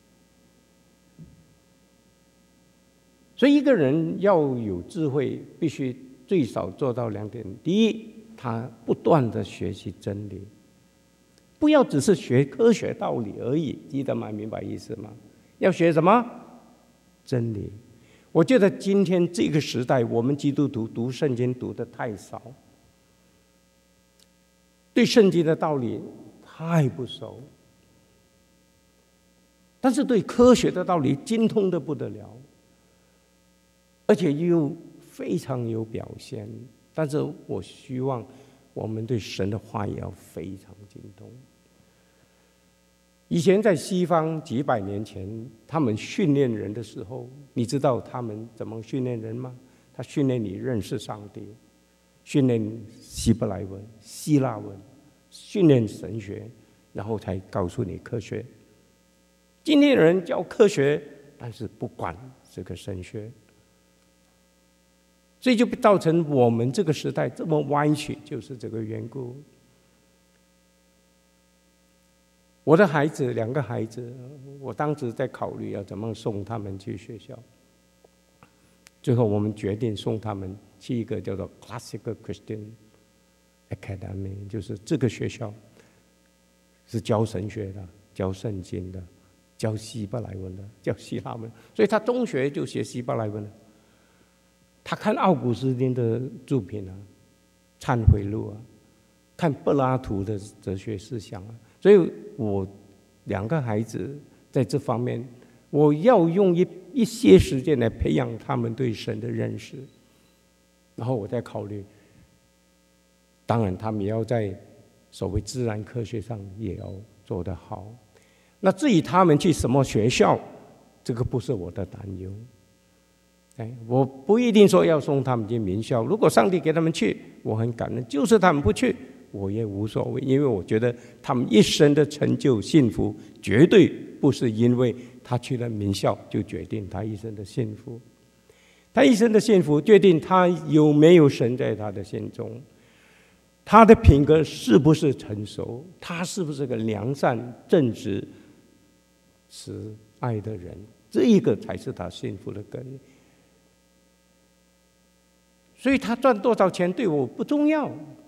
所以一个人要有智慧，必须最少做到两点：第一，他不断的学习真理，不要只是学科学道理而已。记得吗？明白意思吗？要学什么？真理。我觉得今天这个时代，我们基督徒读圣经读得太少，对圣经的道理太不熟，但是对科学的道理精通得不得了，而且又非常有表现。但是我希望我们对神的话也要非常精通。以前在西方几百年前，他们训练人的时候，你知道他们怎么训练人吗？他训练你认识上帝，训练希伯来文、希腊文，训练神学，然后才告诉你科学。今天人教科学，但是不管这个神学，所以就造成我们这个时代这么歪曲，就是这个缘故。我的孩子，两个孩子，我当时在考虑要怎么送他们去学校。最后我们决定送他们去一个叫做 Classical Christian Academy， 就是这个学校是教神学的，教圣经的，教希伯来文的，教希腊文，所以他中学就学希伯来文了。他看奥古斯丁的作品啊，《忏悔录》啊，看柏拉图的哲学思想啊，所以我两个孩子在这方面，我要用一一些时间来培养他们对神的认识，然后我再考虑。当然，他们也要在所谓自然科学上也要做得好。那至于他们去什么学校，这个不是我的担忧。哎，我不一定说要送他们进名校。如果上帝给他们去，我很感恩；就是他们不去，我也无所谓，因为我觉得他们一生的成就、幸福，绝对不是因为他去了名校就决定他一生的幸福。他一生的幸福决定他有没有神在他的心中。他的品格是不是成熟？他是不是个良善、正直、慈爱的人？这一个才是他幸福的根。所以他赚多少钱对我不重要，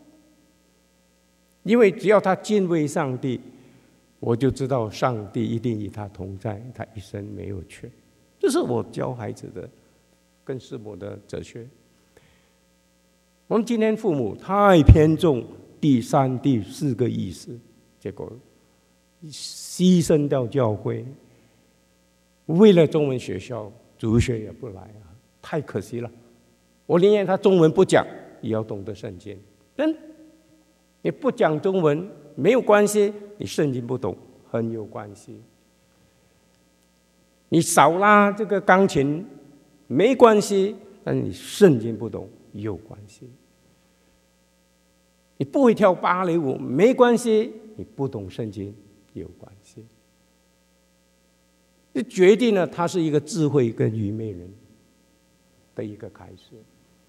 因为只要他敬畏上帝，我就知道上帝一定与他同在，他一生没有缺。这是我教孩子的，更是我的哲学。我们今天父母太偏重第三、第四个意思，结果牺牲掉教会，为了中文学校，主学也不来啊，太可惜了。我宁愿他中文不讲，也要懂得圣经。真，你不讲中文没有关系，你圣经不懂很有关系。你少拉这个钢琴没关系，但是你圣经不懂有关系。你不会跳芭蕾舞没关系，你不懂圣经有关系。这决定了他是一个智慧跟愚昧人的一个开始。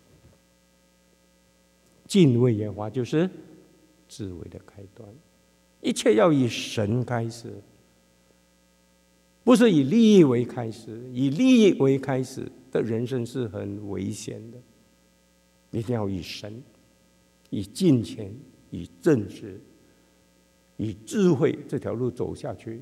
敬畏耶和华就是智慧的开端，一切要以神开始，不是以利益为开始。以利益为开始的人生是很危险的，一定要以神、以金钱、以正直、以智慧这条路走下去。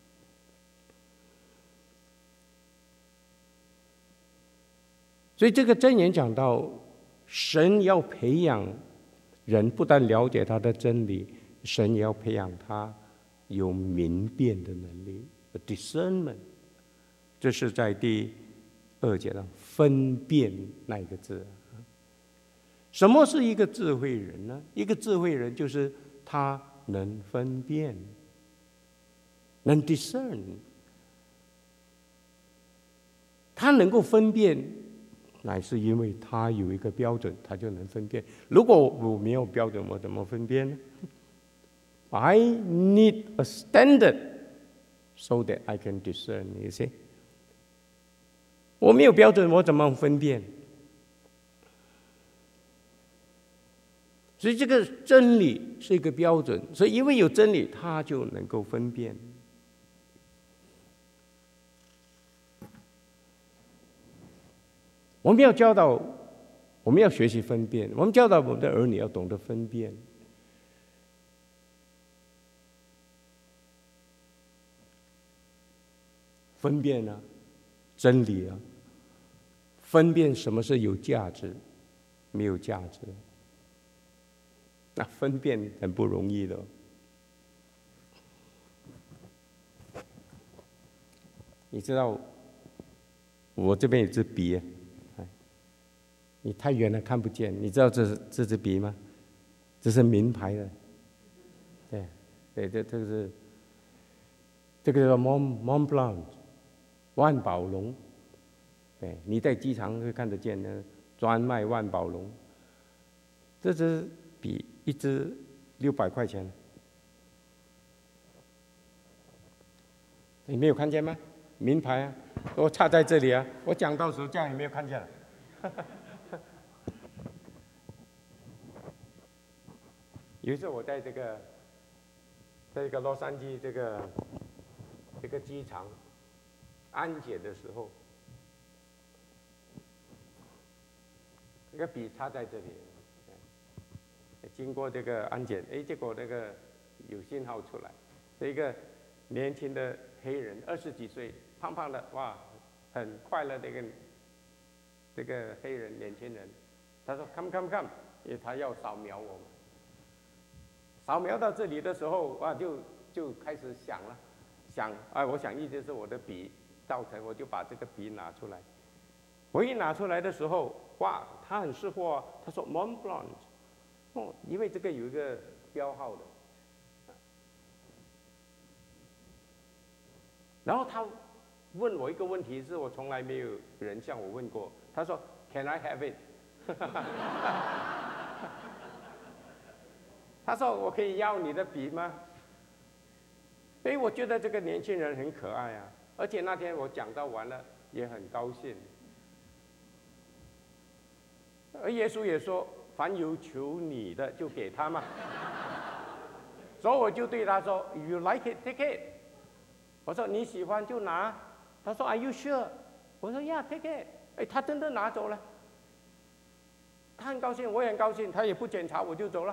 所以这个箴言讲到，神要培养人，不但了解他的真理，神也要培养他有明辨的能力 ，discernment。这是在第二节的分辨那一个字。什么是一个智慧人呢？一个智慧人就是他能分辨，能 discern， 他能够分辨。乃是因为他有一个标准，他就能分辨。如果我没有标准，我怎么分辨呢？ I need a standard so that I can discern. You see， 我没有标准，我怎么分辨？所以这个真理是一个标准，所以因为有真理，他就能够分辨。我们要教导，我们要学习分辨。我们教导我们的儿女要懂得分辨。分辨啊，真理啊，分辨什么是有价值，没有价值。那分辨很不容易的。你知道，我这边有支笔啊。你太远了看不见，你知道这是这支笔吗？这是名牌的，对，对，这这个是这个叫 Mont Mont Blanc 万宝龙，对，你在机场会看得见的，专卖万宝龙。这支笔一支六百块钱，你没有看见吗？名牌啊，我插在这里啊，我讲到时候这样也没有看见了。有一次我在这个，在这个洛杉矶这个这个机场安检的时候，这个笔插在这里，经过这个安检，哎，结果那个有信号出来， 一个年轻的黑人，二十几岁，胖胖的，哇，很快乐的一个这个黑人年轻人。他说 ：“Come come come！” 因为他要扫描我们。扫描到这里的时候，哇，就就开始想了，想啊，我想一直是我的笔造成，我就把这个笔拿出来。我一拿出来的时候，哇，他很识货、啊，他说 Mont Blanc， 哦，因为这个有一个标号的。然后他问我一个问题，是我从来没有人向我问过。他说 ：“Can I have it？” 他说：“我可以要你的笔吗？”所以我觉得这个年轻人很可爱啊，而且那天我讲到完了，也很高兴。而耶稣也说：“凡有求你的，就给他嘛。”所以我就对他说 ：“You like it, take it。”我说：“你喜欢就拿。”他说 ：“Are you sure？” 我说 ：“Yeah, take it。”哎，他真的拿走了。他很高兴，我也很高兴，他也不检查，我就走了。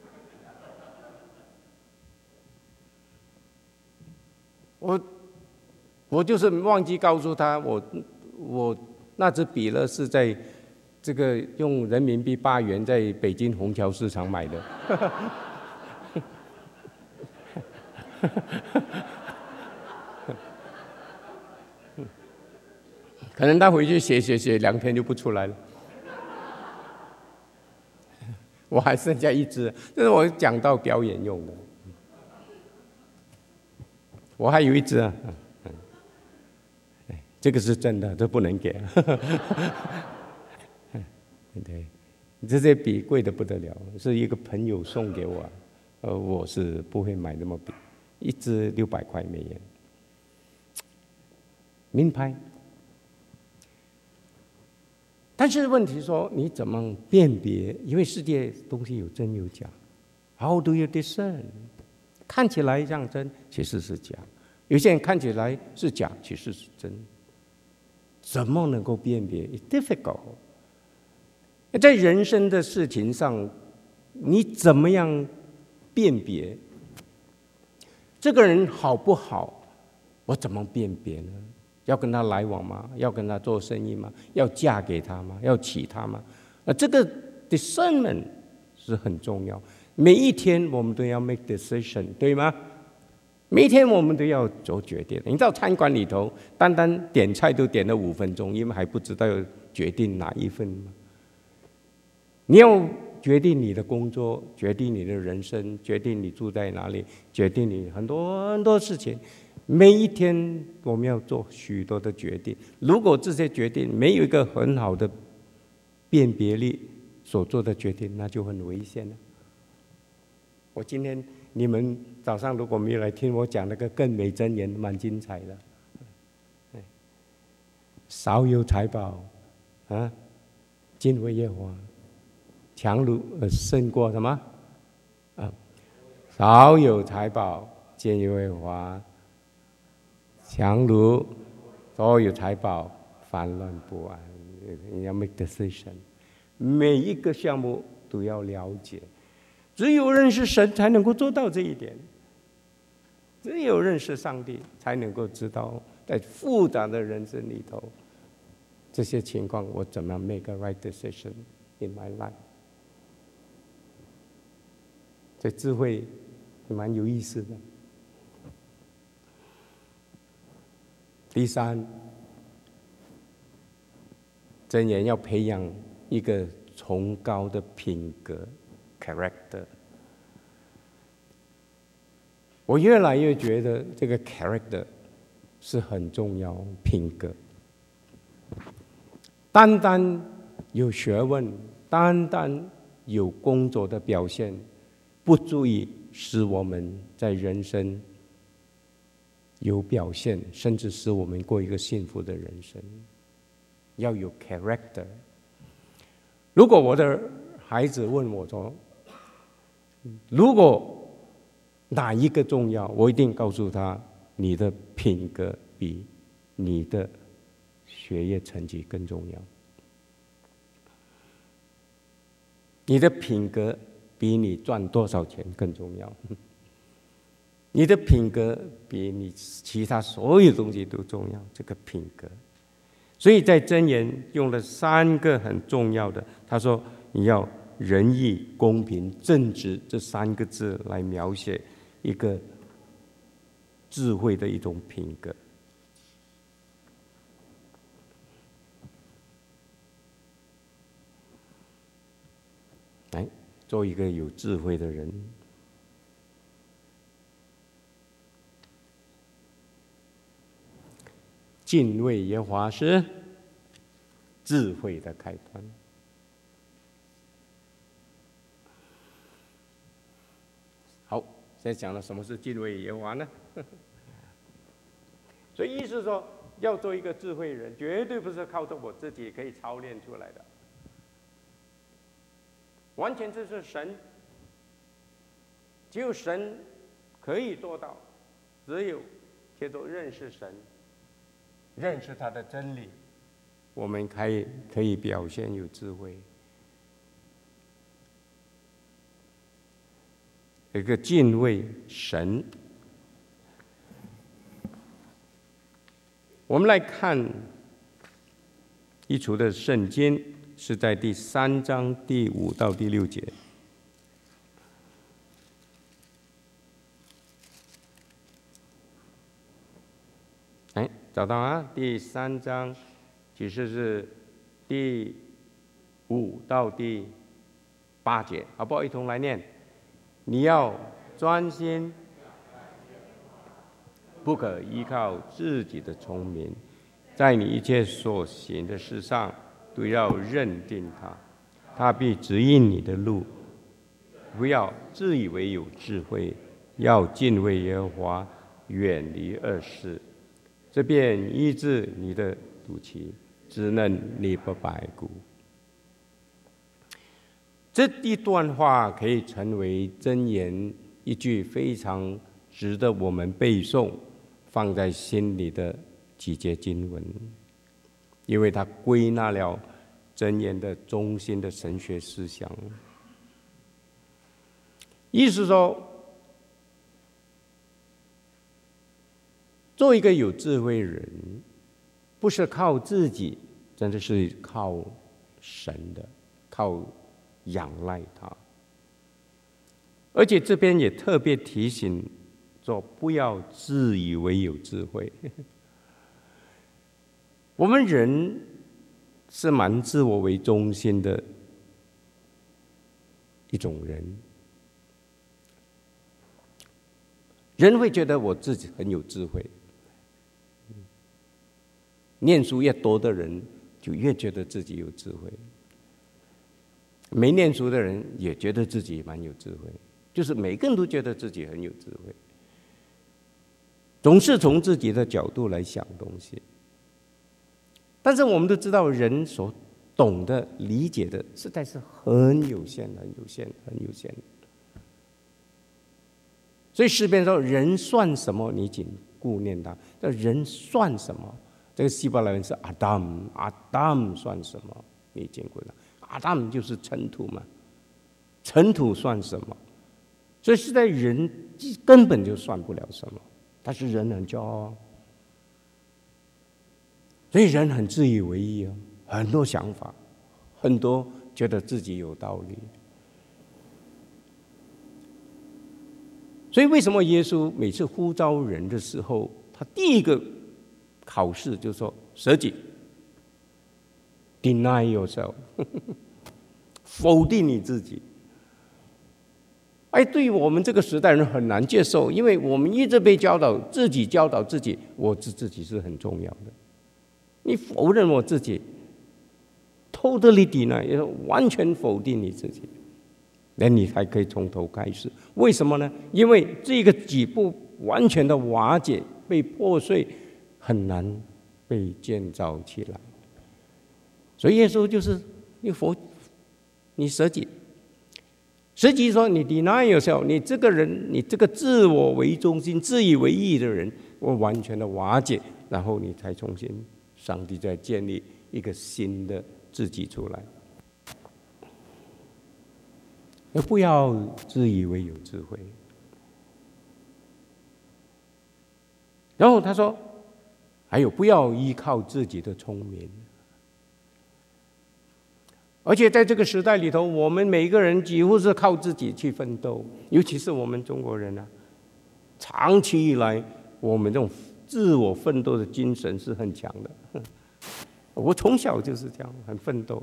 我我就是忘记告诉他，我我那支笔呢是在这个用人民币八元在北京虹桥市场买的。可能他回去写写写，两天就不出来了。我还剩下一支，这是我讲到表演用的。我还有一支啊，这个是真的，这不能给。对，这些笔贵的不得了，是一个朋友送给我，呃，我是不会买那么笔，一支六百块美元，名牌。但是问题说，你怎么辨别？因为世界东西有真有假 ，How do you discern？ 看起来像真，其实是假；有些人看起来是假，其实是真。怎么能够辨别 ？It's difficult。在人生的事情上，你怎么样辨别这个人好不好？我怎么辨别呢？要跟他来往吗？要跟他做生意吗？要嫁给他吗？要娶她吗？啊，这个 discernment 是很重要。每一天我们都要 make decision， 对吗？每一天我们都要做决定。你知道餐馆里头，单单点菜都点了五分钟，因为还不知道要决定哪一份吗？你要决定你的工作，决定你的人生，决定你住在哪里，决定你很多很多事情。每一天我们要做许多的决定，如果这些决定没有一个很好的辨别力，所做的决定那就很危险了。我今天你们早上如果没有来听我讲那个更美真言，蛮精彩的。少有财宝啊，敬畏耶和华，强如呃胜过什么啊？少有财宝，敬畏耶和华。强如所有财宝，烦乱不安。你要 make decision， 每一个项目都要了解。只有认识神才能够做到这一点，只有认识上帝才能够知道，在复杂的人生里头，这些情况我怎么 make a right decision in my life。这智慧蛮有意思的。第三，箴言要培养一个崇高的品格 character。我越来越觉得这个 character 是很重要，品格。单单有学问，单单有工作的表现，不足以使我们在人生有表现，甚至使我们过一个幸福的人生。要有 character。如果我的孩子问我说，如果哪一个重要，我一定告诉他，你的品格比你的学业成绩更重要。你的品格比你赚多少钱更重要。 你的品格比你其他所有东西都重要，这个品格。所以在箴言用了三个很重要的，他说你要仁义、公平、正直这三个字来描写一个智慧的一种品格。来，做一个有智慧的人。敬畏耶和华是智慧的开端。好，现在讲了什么是敬畏耶和华呢？所以意思说，要做一个智慧人，绝对不是靠着我自己可以操练出来的，完全就是神，只有神可以做到，只有借着认识神。认识他的真理，我们可以可以表现有智慧。一个敬畏神。我们来看一处的圣经，是在第三章第五到第六节。哎，找到啊！第三章其实是第五到第八节，好不好？一同来念。你要专心，不可依靠自己的聪明，在你一切所行的事上都要认定他，他必指引你的路。不要自以为有智慧，要敬畏耶和华，远离恶事。这便医治你的肚脐，滋润你的白骨。这一段话可以成为箴言一句非常值得我们背诵、放在心里的几节经文，因为它归纳了箴言的中心的神学思想。意思说，做一个有智慧人，不是靠自己，真的是靠神的，靠仰赖他。而且这边也特别提醒说，不要自以为有智慧。我们人是蛮自我为中心的一种人，人会觉得我自己很有智慧。念书越多的人，就越觉得自己有智慧；没念书的人也觉得自己蛮有智慧，就是每个人都觉得自己很有智慧，总是从自己的角度来想东西。但是我们都知道，人所懂得、理解的实在是很有限、很有限、很有限。所以诗篇说：“人算什么？你仅顾念他。”这人算什么？这个希伯来文是 Adam，Adam 算什么？你见过了 ？Adam 就是尘土嘛，尘土算什么？所以是在人根本就算不了什么，但是人很骄傲，所以人很自以为意啊，很多想法，很多觉得自己有道理。所以为什么耶稣每次呼召人的时候，他第一个考试就说舍己 ，deny yourself， 否定你自己。哎，对于我们这个时代人很难接受，因为我们一直被教导自己教导自己，我自自己是很重要的。你否认我自己 ，totally deny， 也完全否定你自己，那你才可以从头开始。为什么呢？因为这个几步完全的瓦解、被破碎。很难被建造起来，所以耶稣就是你佛，你舍己，舍己说你 deny yourself， 你这个人，你这个自我为中心、自以为意的人，我完全的瓦解，然后你才重新，上帝再建立一个新的自己出来。而不要自以为有智慧。 然后他说，还有不要依靠自己的聪明。而且在这个时代里头，我们每一个人几乎是靠自己去奋斗，尤其是我们中国人啊，长期以来，我们这种自我奋斗的精神是很强的。我从小就是这样，很奋斗。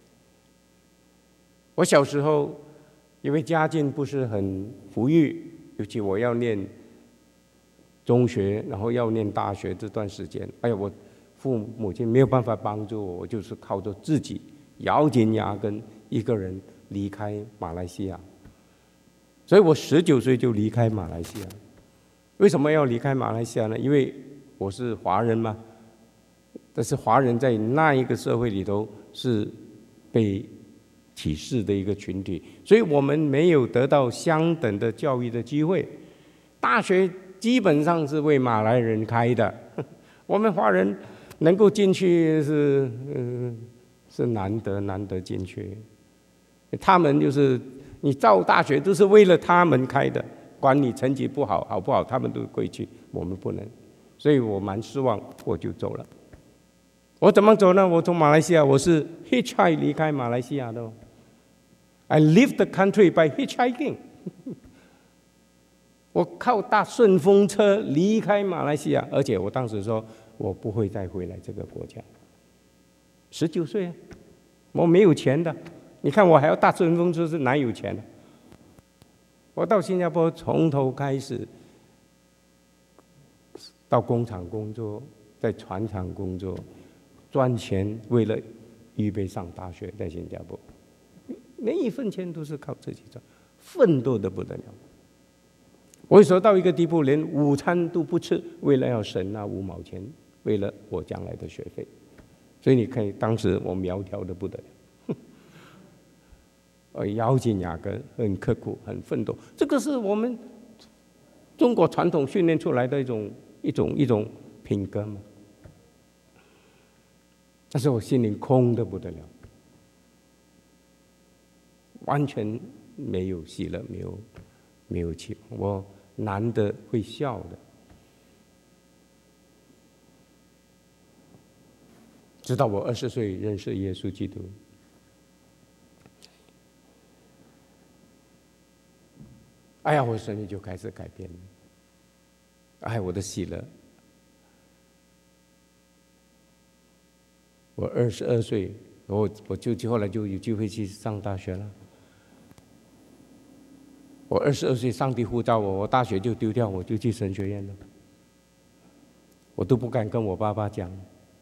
我小时候因为家境不是很富裕，尤其我要念中学，然后要念大学这段时间，哎呀，我父母亲没有办法帮助我，我就是靠着自己咬紧牙根一个人离开马来西亚。所以我十九岁就离开马来西亚。为什么要离开马来西亚呢？因为我是华人嘛，但是华人在那一个社会里头是被歧视的一个群体，所以我们没有得到相等的教育的机会。大学基本上是为马来人开的，我们华人能够进去是嗯是难得难得进去。他们就是你造大学都是为了他们开的，管你成绩不好好不好，他们都会去，我们不能。所以我蛮失望，我就走了。我怎么走呢？我从马来西亚，我是 hitchhike 离开马来西亚的哦。I leave the country by hitchhiking 。我靠搭顺风车离开马来西亚，而且我当时说我不会再回来这个国家。十九岁啊，我没有钱的，你看我还要搭顺风车，是哪有钱的？我到新加坡从头开始，到工厂工作，在船厂工作，赚钱，为了预备上大学，在新加坡。每一分钱都是靠自己赚，奋斗的不得了。我有时候到一个地步，连午餐都不吃，为了要省那五毛钱，为了我将来的学费。所以你看，当时我苗条的不得了，我咬紧牙根，很刻苦，很奋斗。这个是我们中国传统训练出来的一种一种一种品格嘛。但是我心灵空的不得了。完全没有喜乐，没有没有期望。我难得会笑的，直到我二十岁认识耶稣基督，哎呀，我生命就开始改变了。哎，我的喜乐。我二十二岁，我我就后来就有机会去上大学了。我二十二岁，上帝呼召我，我大学就丢掉，我就去神学院了。我都不敢跟我爸爸讲，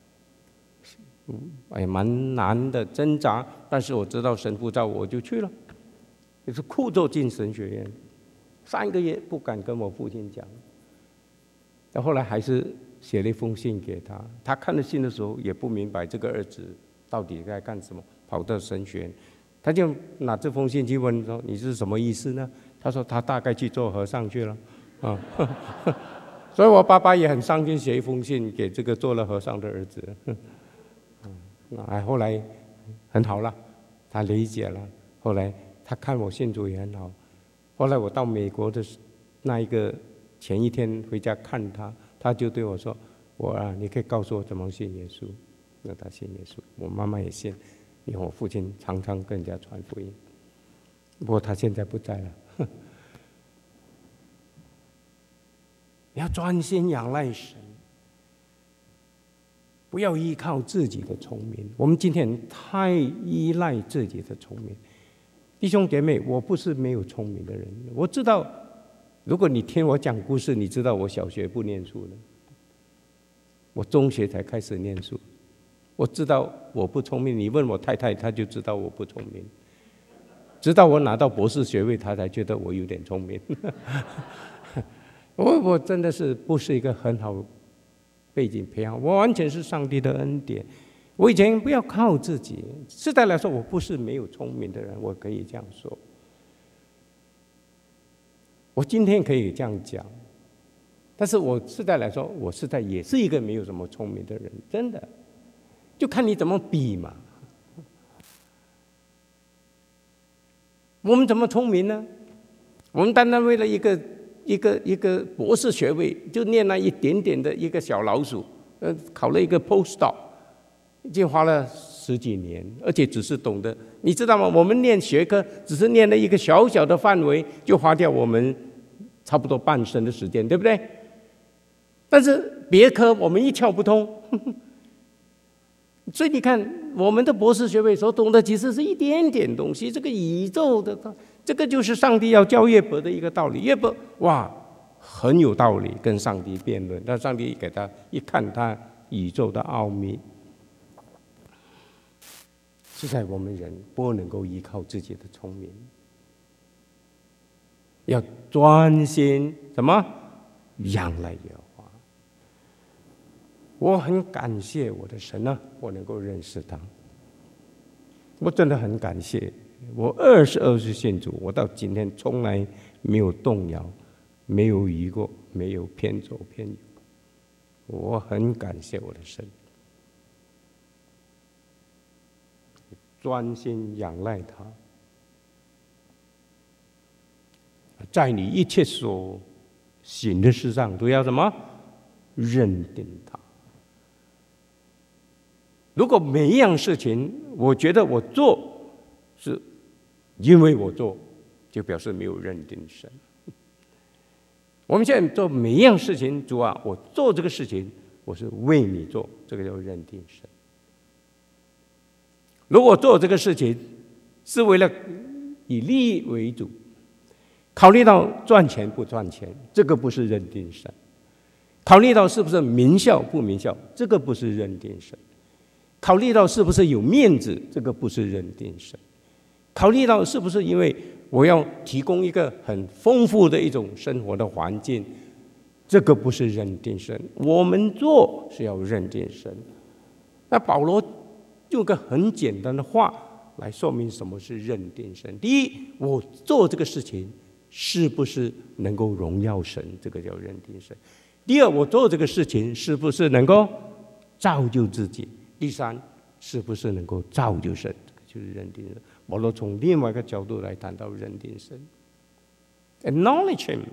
哎呀，蛮难的挣扎，但是我知道神呼召我，我就去了，也是哭着进神学院，三个月不敢跟我父亲讲。到后来还是写了一封信给他，他看了信的时候也不明白这个儿子到底该干什么，跑到神学院。他就拿这封信去问说：“你是什么意思呢？”他说：“他大概去做和尚去了。”啊，所以我爸爸也很伤心，写一封信给这个做了和尚的儿子。嗯，哎，后来很好了，他理解了。后来他看我信主也很好。后来我到美国的那一个前一天回家看他，他就对我说：“我啊，你可以告诉我怎么信耶稣。”那他信耶稣，我妈妈也信。因为我父亲常常跟人家传福音，不过他现在不在了。你要专心仰赖神，不要依靠自己的聪明。我们今天太依赖自己的聪明。弟兄姐妹，我不是没有聪明的人，我知道，如果你听我讲故事，你知道我小学不念书的，我中学才开始念书。我知道我不聪明，你问我太太，她就知道我不聪明。直到我拿到博士学位，她才觉得我有点聪明。我我真的是不是一个很好背景培养，我完全是上帝的恩典。我以前不要靠自己，实在来说，我不是没有聪明的人，我可以这样说。我今天可以这样讲，但是我实在来说，我实在也是一个没有什么聪明的人，真的。就看你怎么比嘛。我们怎么聪明呢？我们单单为了一个一个一个博士学位，就念那一点点的一个小老鼠，呃，考了一个 postdoc， 已经花了十几年，而且只是懂得，你知道吗？我们念学科只是念了一个小小的范围，就花掉我们差不多半生的时间，对不对？但是别科我们一窍不通，呵呵，所以你看，我们的博士学位所懂的其实是一点点东西。这个宇宙的，这个就是上帝要教约伯的一个道理。约伯哇，很有道理，跟上帝辩论，但上帝给他一看他宇宙的奥秘。现在我们人不能够依靠自己的聪明，要专心什么？仰赖耶和华。我很感谢我的神啊，我能够认识他。我真的很感谢，我二十二岁信主，我到今天从来没有动摇，没有疑过，没有偏左偏右。我很感谢我的神，专心仰赖他，在你一切所行的事上都要什么？认定他。如果每一样事情，我觉得我做是因为我做，就表示没有认定神。我们现在做每一样事情，主啊，我做这个事情，我是为你做，这个叫认定神。如果做这个事情是为了以利益为主，考虑到赚钱不赚钱，这个不是认定神；考虑到是不是名校不名校，这个不是认定神；考虑到是不是有面子，这个不是认定神；考虑到是不是因为我要提供一个很丰富的一种生活的环境，这个不是认定神。我们做是要认定神。那保罗用个很简单的话来说明什么是认定神。第一，我做这个事情是不是能够荣耀神，这个叫认定神。第二，我做这个事情是不是能够造就自己。第三，是不是能够造就神，这个就是认定神。保罗从另外一个角度来谈到认定神 ，acknowledge him。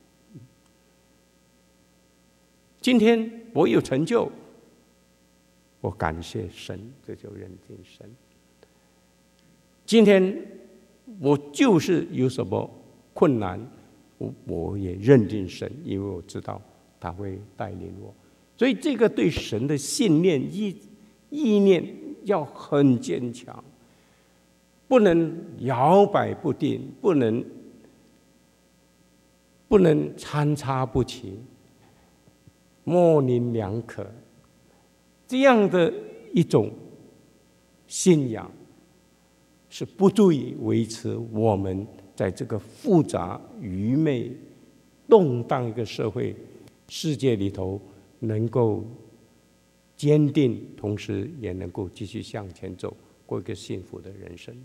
今天我有成就，我感谢神，这就认定神。今天我就是有什么困难，我我也认定神，因为我知道他会带领我。所以这个对神的信念意意念要很坚强，不能摇摆不定，不能不能参差不齐，模棱两可。这样的一种信仰是不足以维持我们在这个复杂、愚昧、动荡一个社会世界里头能够坚定，同时也能够继续向前走，过一个幸福的人生。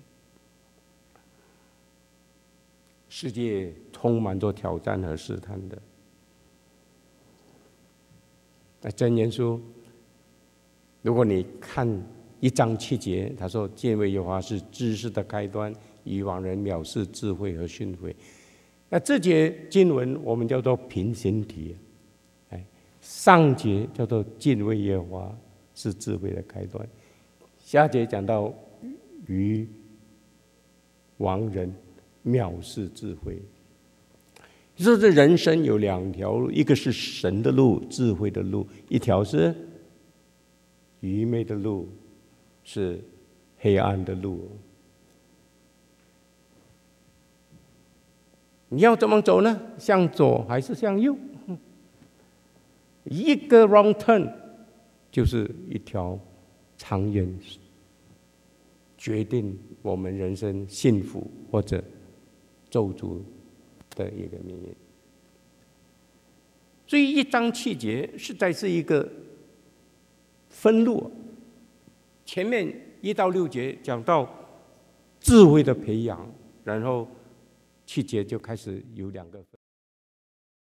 世界充满着挑战和试探的。在箴言书，如果你看一章七节，他说：“敬畏耶和华是知识的开端，以往人藐视智慧和训诲。”那这节经文我们叫做平行题，哎，上节叫做敬畏耶和华是智慧的开端，下节讲到于亡人藐视智慧。你说这人生有两条路，一个是神的路，智慧的路；一条是愚昧的路，是黑暗的路。你要怎么走呢？向左还是向右？一个 wrong turn 就是一条长远决定我们人生幸福或者咒诅的一个命运。所以一章七节实在是一个分路。前面一到六节讲到智慧的培养，然后七节就开始有两个分。